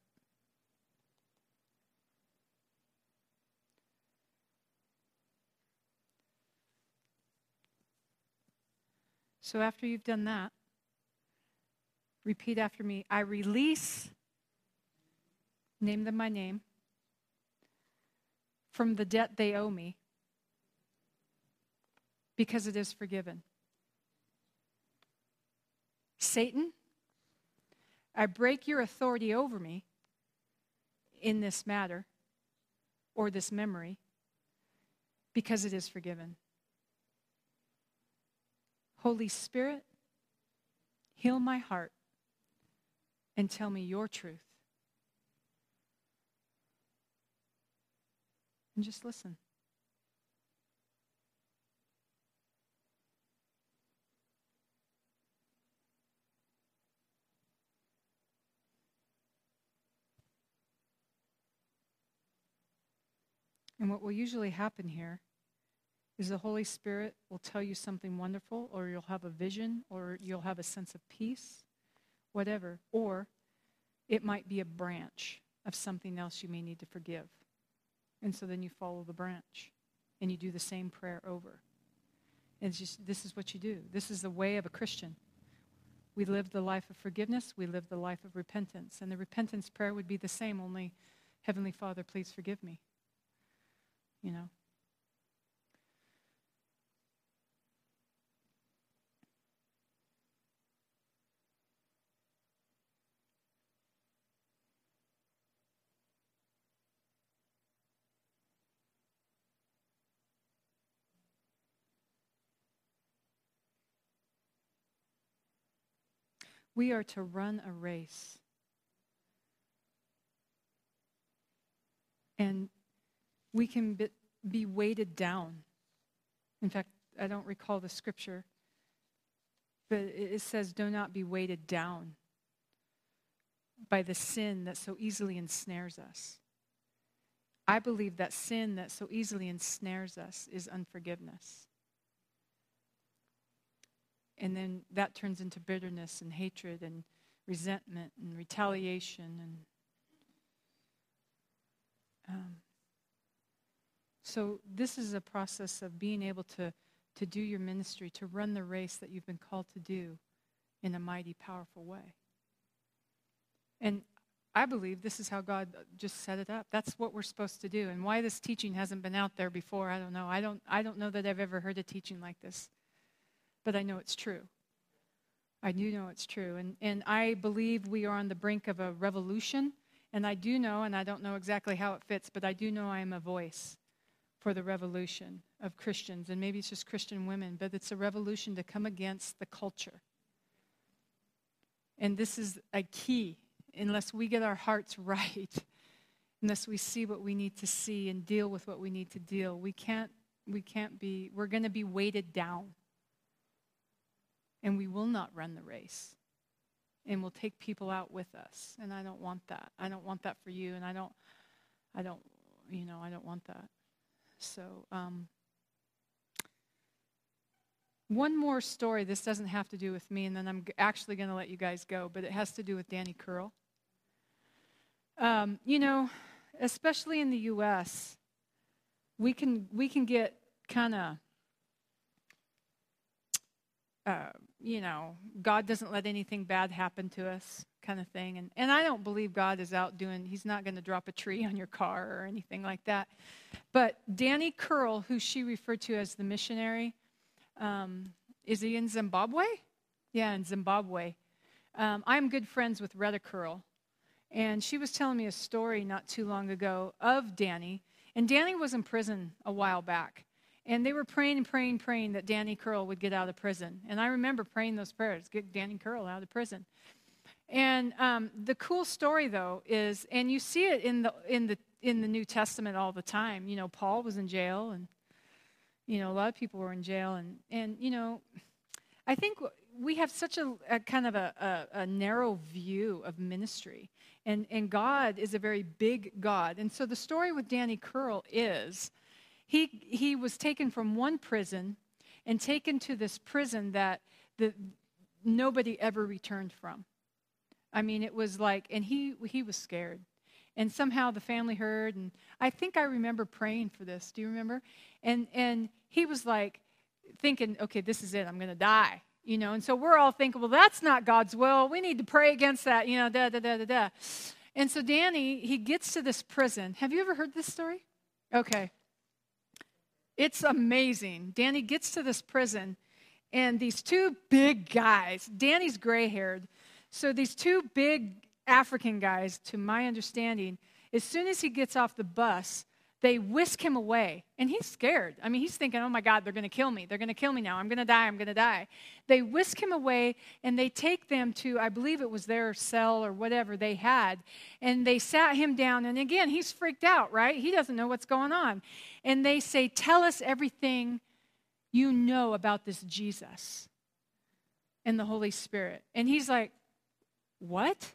So after you've done that, repeat after me. I release, name them by name, from the debt they owe me because it is forgiven. Satan, I break your authority over me in this matter or this memory because it is forgiven. Holy Spirit, heal my heart and tell me your truth. And just listen. And what will usually happen here is the Holy Spirit will tell you something wonderful, or you'll have a vision, or you'll have a sense of peace, whatever. Or it might be a branch of something else you may need to forgive. And so then you follow the branch, and you do the same prayer over. And it's just, this is what you do. This is the way of a Christian. We live the life of forgiveness. We live the life of repentance. And the repentance prayer would be the same, only, Heavenly Father, please forgive me. You know. We are to run a race. And we can be weighted down. In fact, I don't recall the scripture, but it says, do not be weighted down by the sin that so easily ensnares us. I believe that sin that so easily ensnares us is unforgiveness. And then that turns into bitterness and hatred and resentment and retaliation. So this is a process of being able to do your ministry, to run the race that you've been called to do in a mighty, powerful way. And I believe this is how God just set it up. That's what we're supposed to do. And why this teaching hasn't been out there before, I don't know. I don't know that I've ever heard a teaching like this. But I know it's true. I do know it's true. And I believe we are on the brink of a revolution. And I do know, and I don't know exactly how it fits, but I do know I am a voice for the revolution of Christians. And maybe it's just Christian women, but it's a revolution to come against the culture. And this is a key. Unless we get our hearts right, unless we see what we need to see and deal with what we need to deal, we're going to be weighted down. And we will not run the race. And we'll take people out with us. And I don't want that. I don't want that for you. And I don't want that. So, one more story. This doesn't have to do with me, and then I'm actually going to let you guys go, but it has to do with Danny Curl. You know, especially in the U.S., we can get kind of, you know, God doesn't let anything bad happen to us kind of thing. And I don't believe God is out doing, he's not going to drop a tree on your car or anything like that. But Danny Curl, who she referred to as the missionary, is he in Zimbabwe? Yeah, in Zimbabwe. I'm good friends with Retta Curl. And she was telling me a story not too long ago of Danny. And Danny was in prison a while back. And they were praying and praying, praying that Danny Curl would get out of prison. And I remember praying those prayers, get Danny Curl out of prison. And the cool story, though, is, and you see it in the New Testament all the time. You know, Paul was in jail, and, you know, a lot of people were in jail. And you know, I think we have such a kind of a narrow view of ministry. And God is a very big God. And so the story with Danny Curl is he was taken from one prison and taken to this prison that nobody ever returned from. I mean, it was like, and he was scared. And somehow the family heard, and I think I remember praying for this. Do you remember? And he was like thinking, okay, this is it. I'm going to die. You know, and so we're all thinking, well, that's not God's will. We need to pray against that, you know, da. And so Danny, he gets to this prison. Have you ever heard this story? Okay. It's amazing. Danny gets to this prison, and these two big guys, Danny's gray-haired, so these two big African guys, to my understanding, as soon as he gets off the bus, they whisk him away, and he's scared. I mean, he's thinking, oh, my God, they're going to kill me. They're going to kill me now. I'm going to die. They whisk him away, and they take them to, I believe it was their cell or whatever they had, and they sat him down. And again, he's freaked out, right? He doesn't know what's going on. And they say, tell us everything you know about this Jesus and the Holy Spirit. And he's like, what?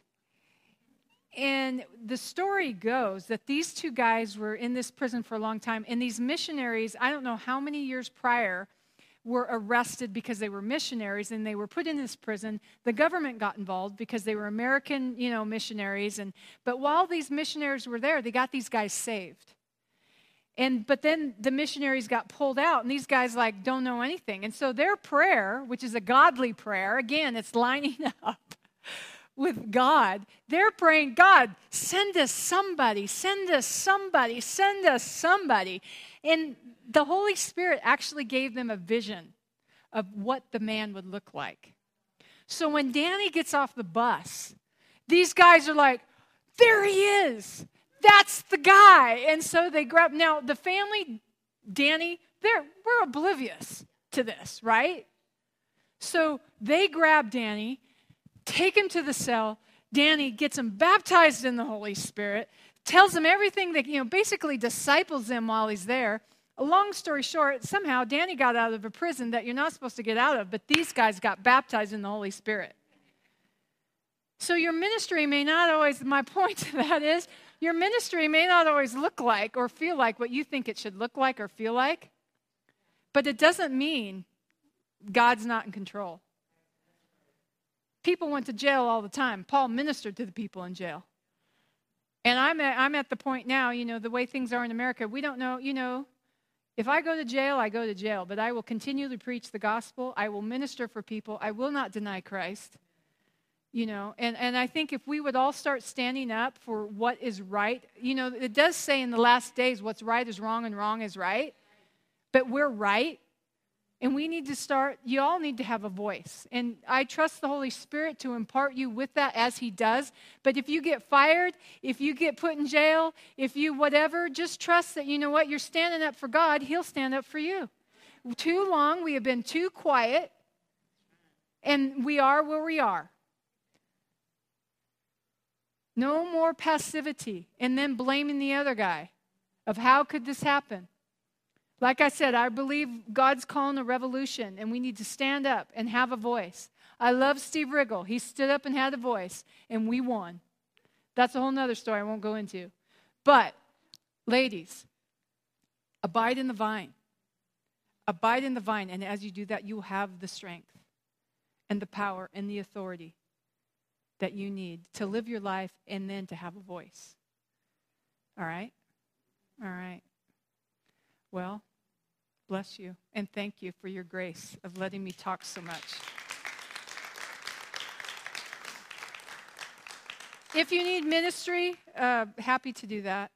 And the story goes that these two guys were in this prison for a long time, and these missionaries, I don't know how many years prior, were arrested because they were missionaries, and they were put in this prison. The government got involved because they were American, you know, missionaries. But while these missionaries were there, they got these guys saved. But then the missionaries got pulled out, and these guys, like, don't know anything. And so their prayer, which is a godly prayer, again, it's lining up with God. They're praying, God, send us somebody. And the Holy Spirit actually gave them a vision of what the man would look like. So when Danny gets off the bus, these guys are like, there he is. That's the guy. And so they grab, now the family, Danny, we're oblivious to this, right? So they grab Danny, take him to the cell. Danny gets him baptized in the Holy Spirit, tells him everything that, you know, basically disciples them while he's there. A long story short, somehow Danny got out of a prison that you're not supposed to get out of, but these guys got baptized in the Holy Spirit. So your ministry may not always, my point to that is, your ministry may not always look like or feel like what you think it should look like or feel like, but it doesn't mean God's not in control. People went to jail all the time. Paul ministered to the people in jail. And I'm at the point now, you know, the way things are in America, we don't know, you know, if I go to jail, I go to jail, but I will continually preach the gospel. I will minister for people. I will not deny Christ. You know, and I think if we would all start standing up for what is right, you know, it does say in the last days what's right is wrong and wrong is right, but we're right, and we need to start, you all need to have a voice, and I trust the Holy Spirit to impart you with that as He does, but if you get fired, if you get put in jail, if you whatever, just trust that, you know what, you're standing up for God, He'll stand up for you. Too long, we have been too quiet, and we are where we are. No more passivity and then blaming the other guy of how could this happen. Like I said, I believe God's calling a revolution, and we need to stand up and have a voice. I love Steve Riggle. He stood up and had a voice, and we won. That's a whole nother story I won't go into. But, ladies, abide in the vine. Abide in the vine, and as you do that, you will have the strength and the power and the authority that you need to live your life and then to have a voice. All right? All right. Well, bless you, and thank you for your grace of letting me talk so much. If you need ministry, happy to do that.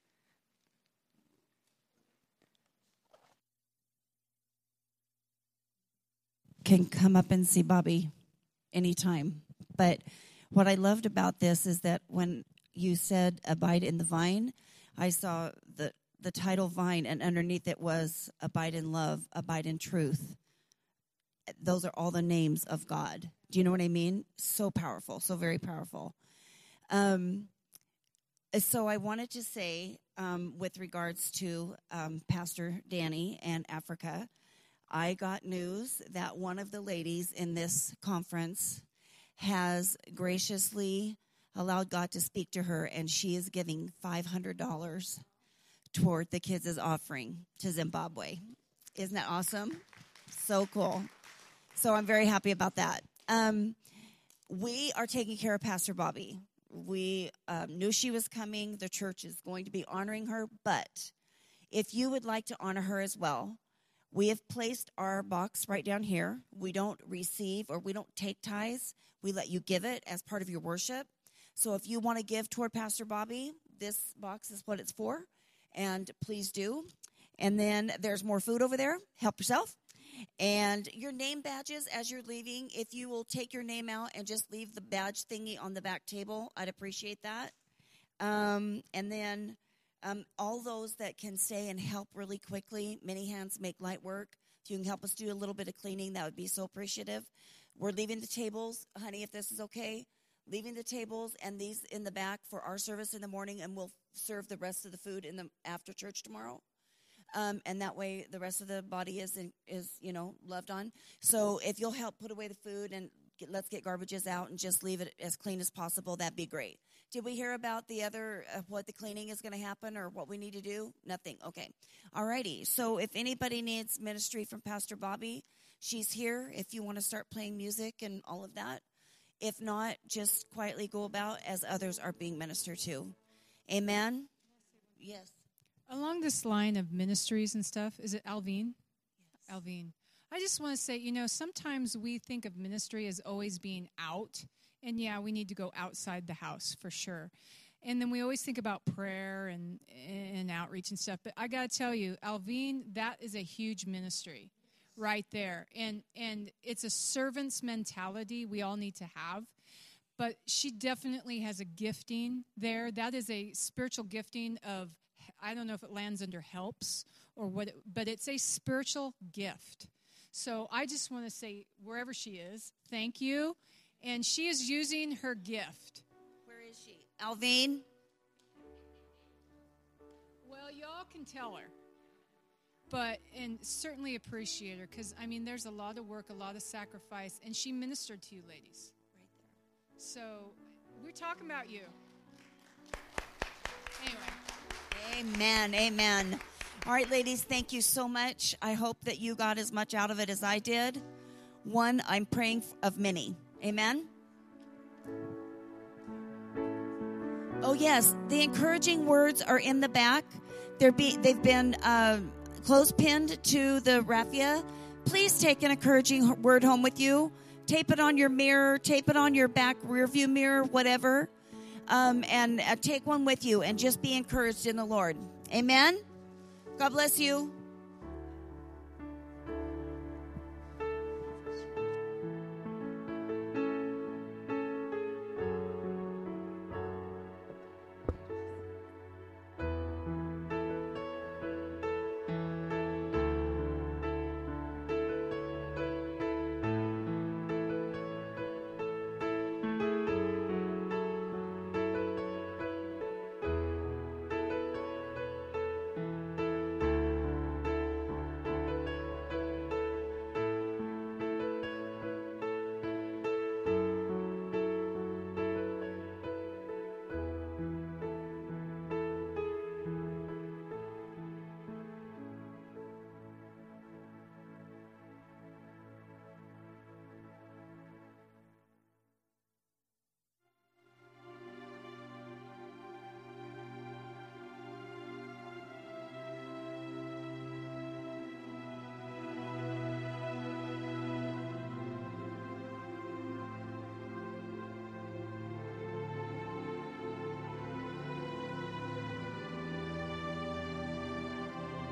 Can come up and see Bobby anytime. But what I loved about this is that when you said abide in the vine, I saw the title vine, and underneath it was abide in love, abide in truth. Those are all the names of God. Do you know what I mean? So powerful, so very powerful. So I wanted to say, with regards to Pastor Danny and Africa, I got news that one of the ladies in this conference has graciously allowed God to speak to her, and she is giving $500 toward the kids' offering to Zimbabwe. Isn't that awesome? So cool. So I'm very happy about that. We are taking care of Pastor Bobby. We knew she was coming. The church is going to be honoring her. But if you would like to honor her as well, we have placed our box right down here. We don't receive or we don't take tithes. We let you give it as part of your worship. So if you want to give toward Pastor Bobby, this box is what it's for. And please do. And then there's more food over there. Help yourself. And your name badges as you're leaving, if you will take your name out and just leave the badge thingy on the back table, I'd appreciate that. And then all those that can stay and help really quickly, many hands make light work. If you can help us do a little bit of cleaning, that would be so appreciative. We're leaving the tables, honey, if this is okay. Leaving the tables and these in the back for our service in the morning, and we'll serve the rest of the food in the after church tomorrow. And that way the rest of the body is loved on. So if you'll help put away the food and let's get garbages out and just leave it as clean as possible, that'd be great. Did we hear about the other, what the cleaning is going to happen or what we need to do? Nothing. Okay. All righty. So if anybody needs ministry from Pastor Bobby, she's here if you want to start playing music and all of that. If not, just quietly go about as others are being ministered to. Amen? Yes. Along this line of ministries and stuff, is it Alvine? Yes. Alvine. I just want to say, sometimes we think of ministry as always being out. And yeah, we need to go outside the house for sure. And then we always think about prayer and outreach and stuff. But I got to tell you, Alvine, that is a huge ministry right there. And it's a servant's mentality we all need to have. But she definitely has a gifting there. That is a spiritual gifting of, I don't know if it lands under helps or what, but it's a spiritual gift. So I just want to say, wherever she is, thank you. And she is using her gift. Where is she? Alvine? Well, y'all can tell her. And certainly appreciate her because, there's a lot of work, a lot of sacrifice, and she ministered to you ladies. Right there. So we're talking about you. Anyway. Amen. Amen. All right, ladies, thank you so much. I hope that you got as much out of it as I did. One, I'm praying of many. Amen. Oh, yes. The encouraging words are in the back. They've been close-pinned to the raffia. Please take an encouraging word home with you. Tape it on your mirror. Tape it on your back rearview mirror, whatever. And take one with you and just be encouraged in the Lord. Amen. God bless you.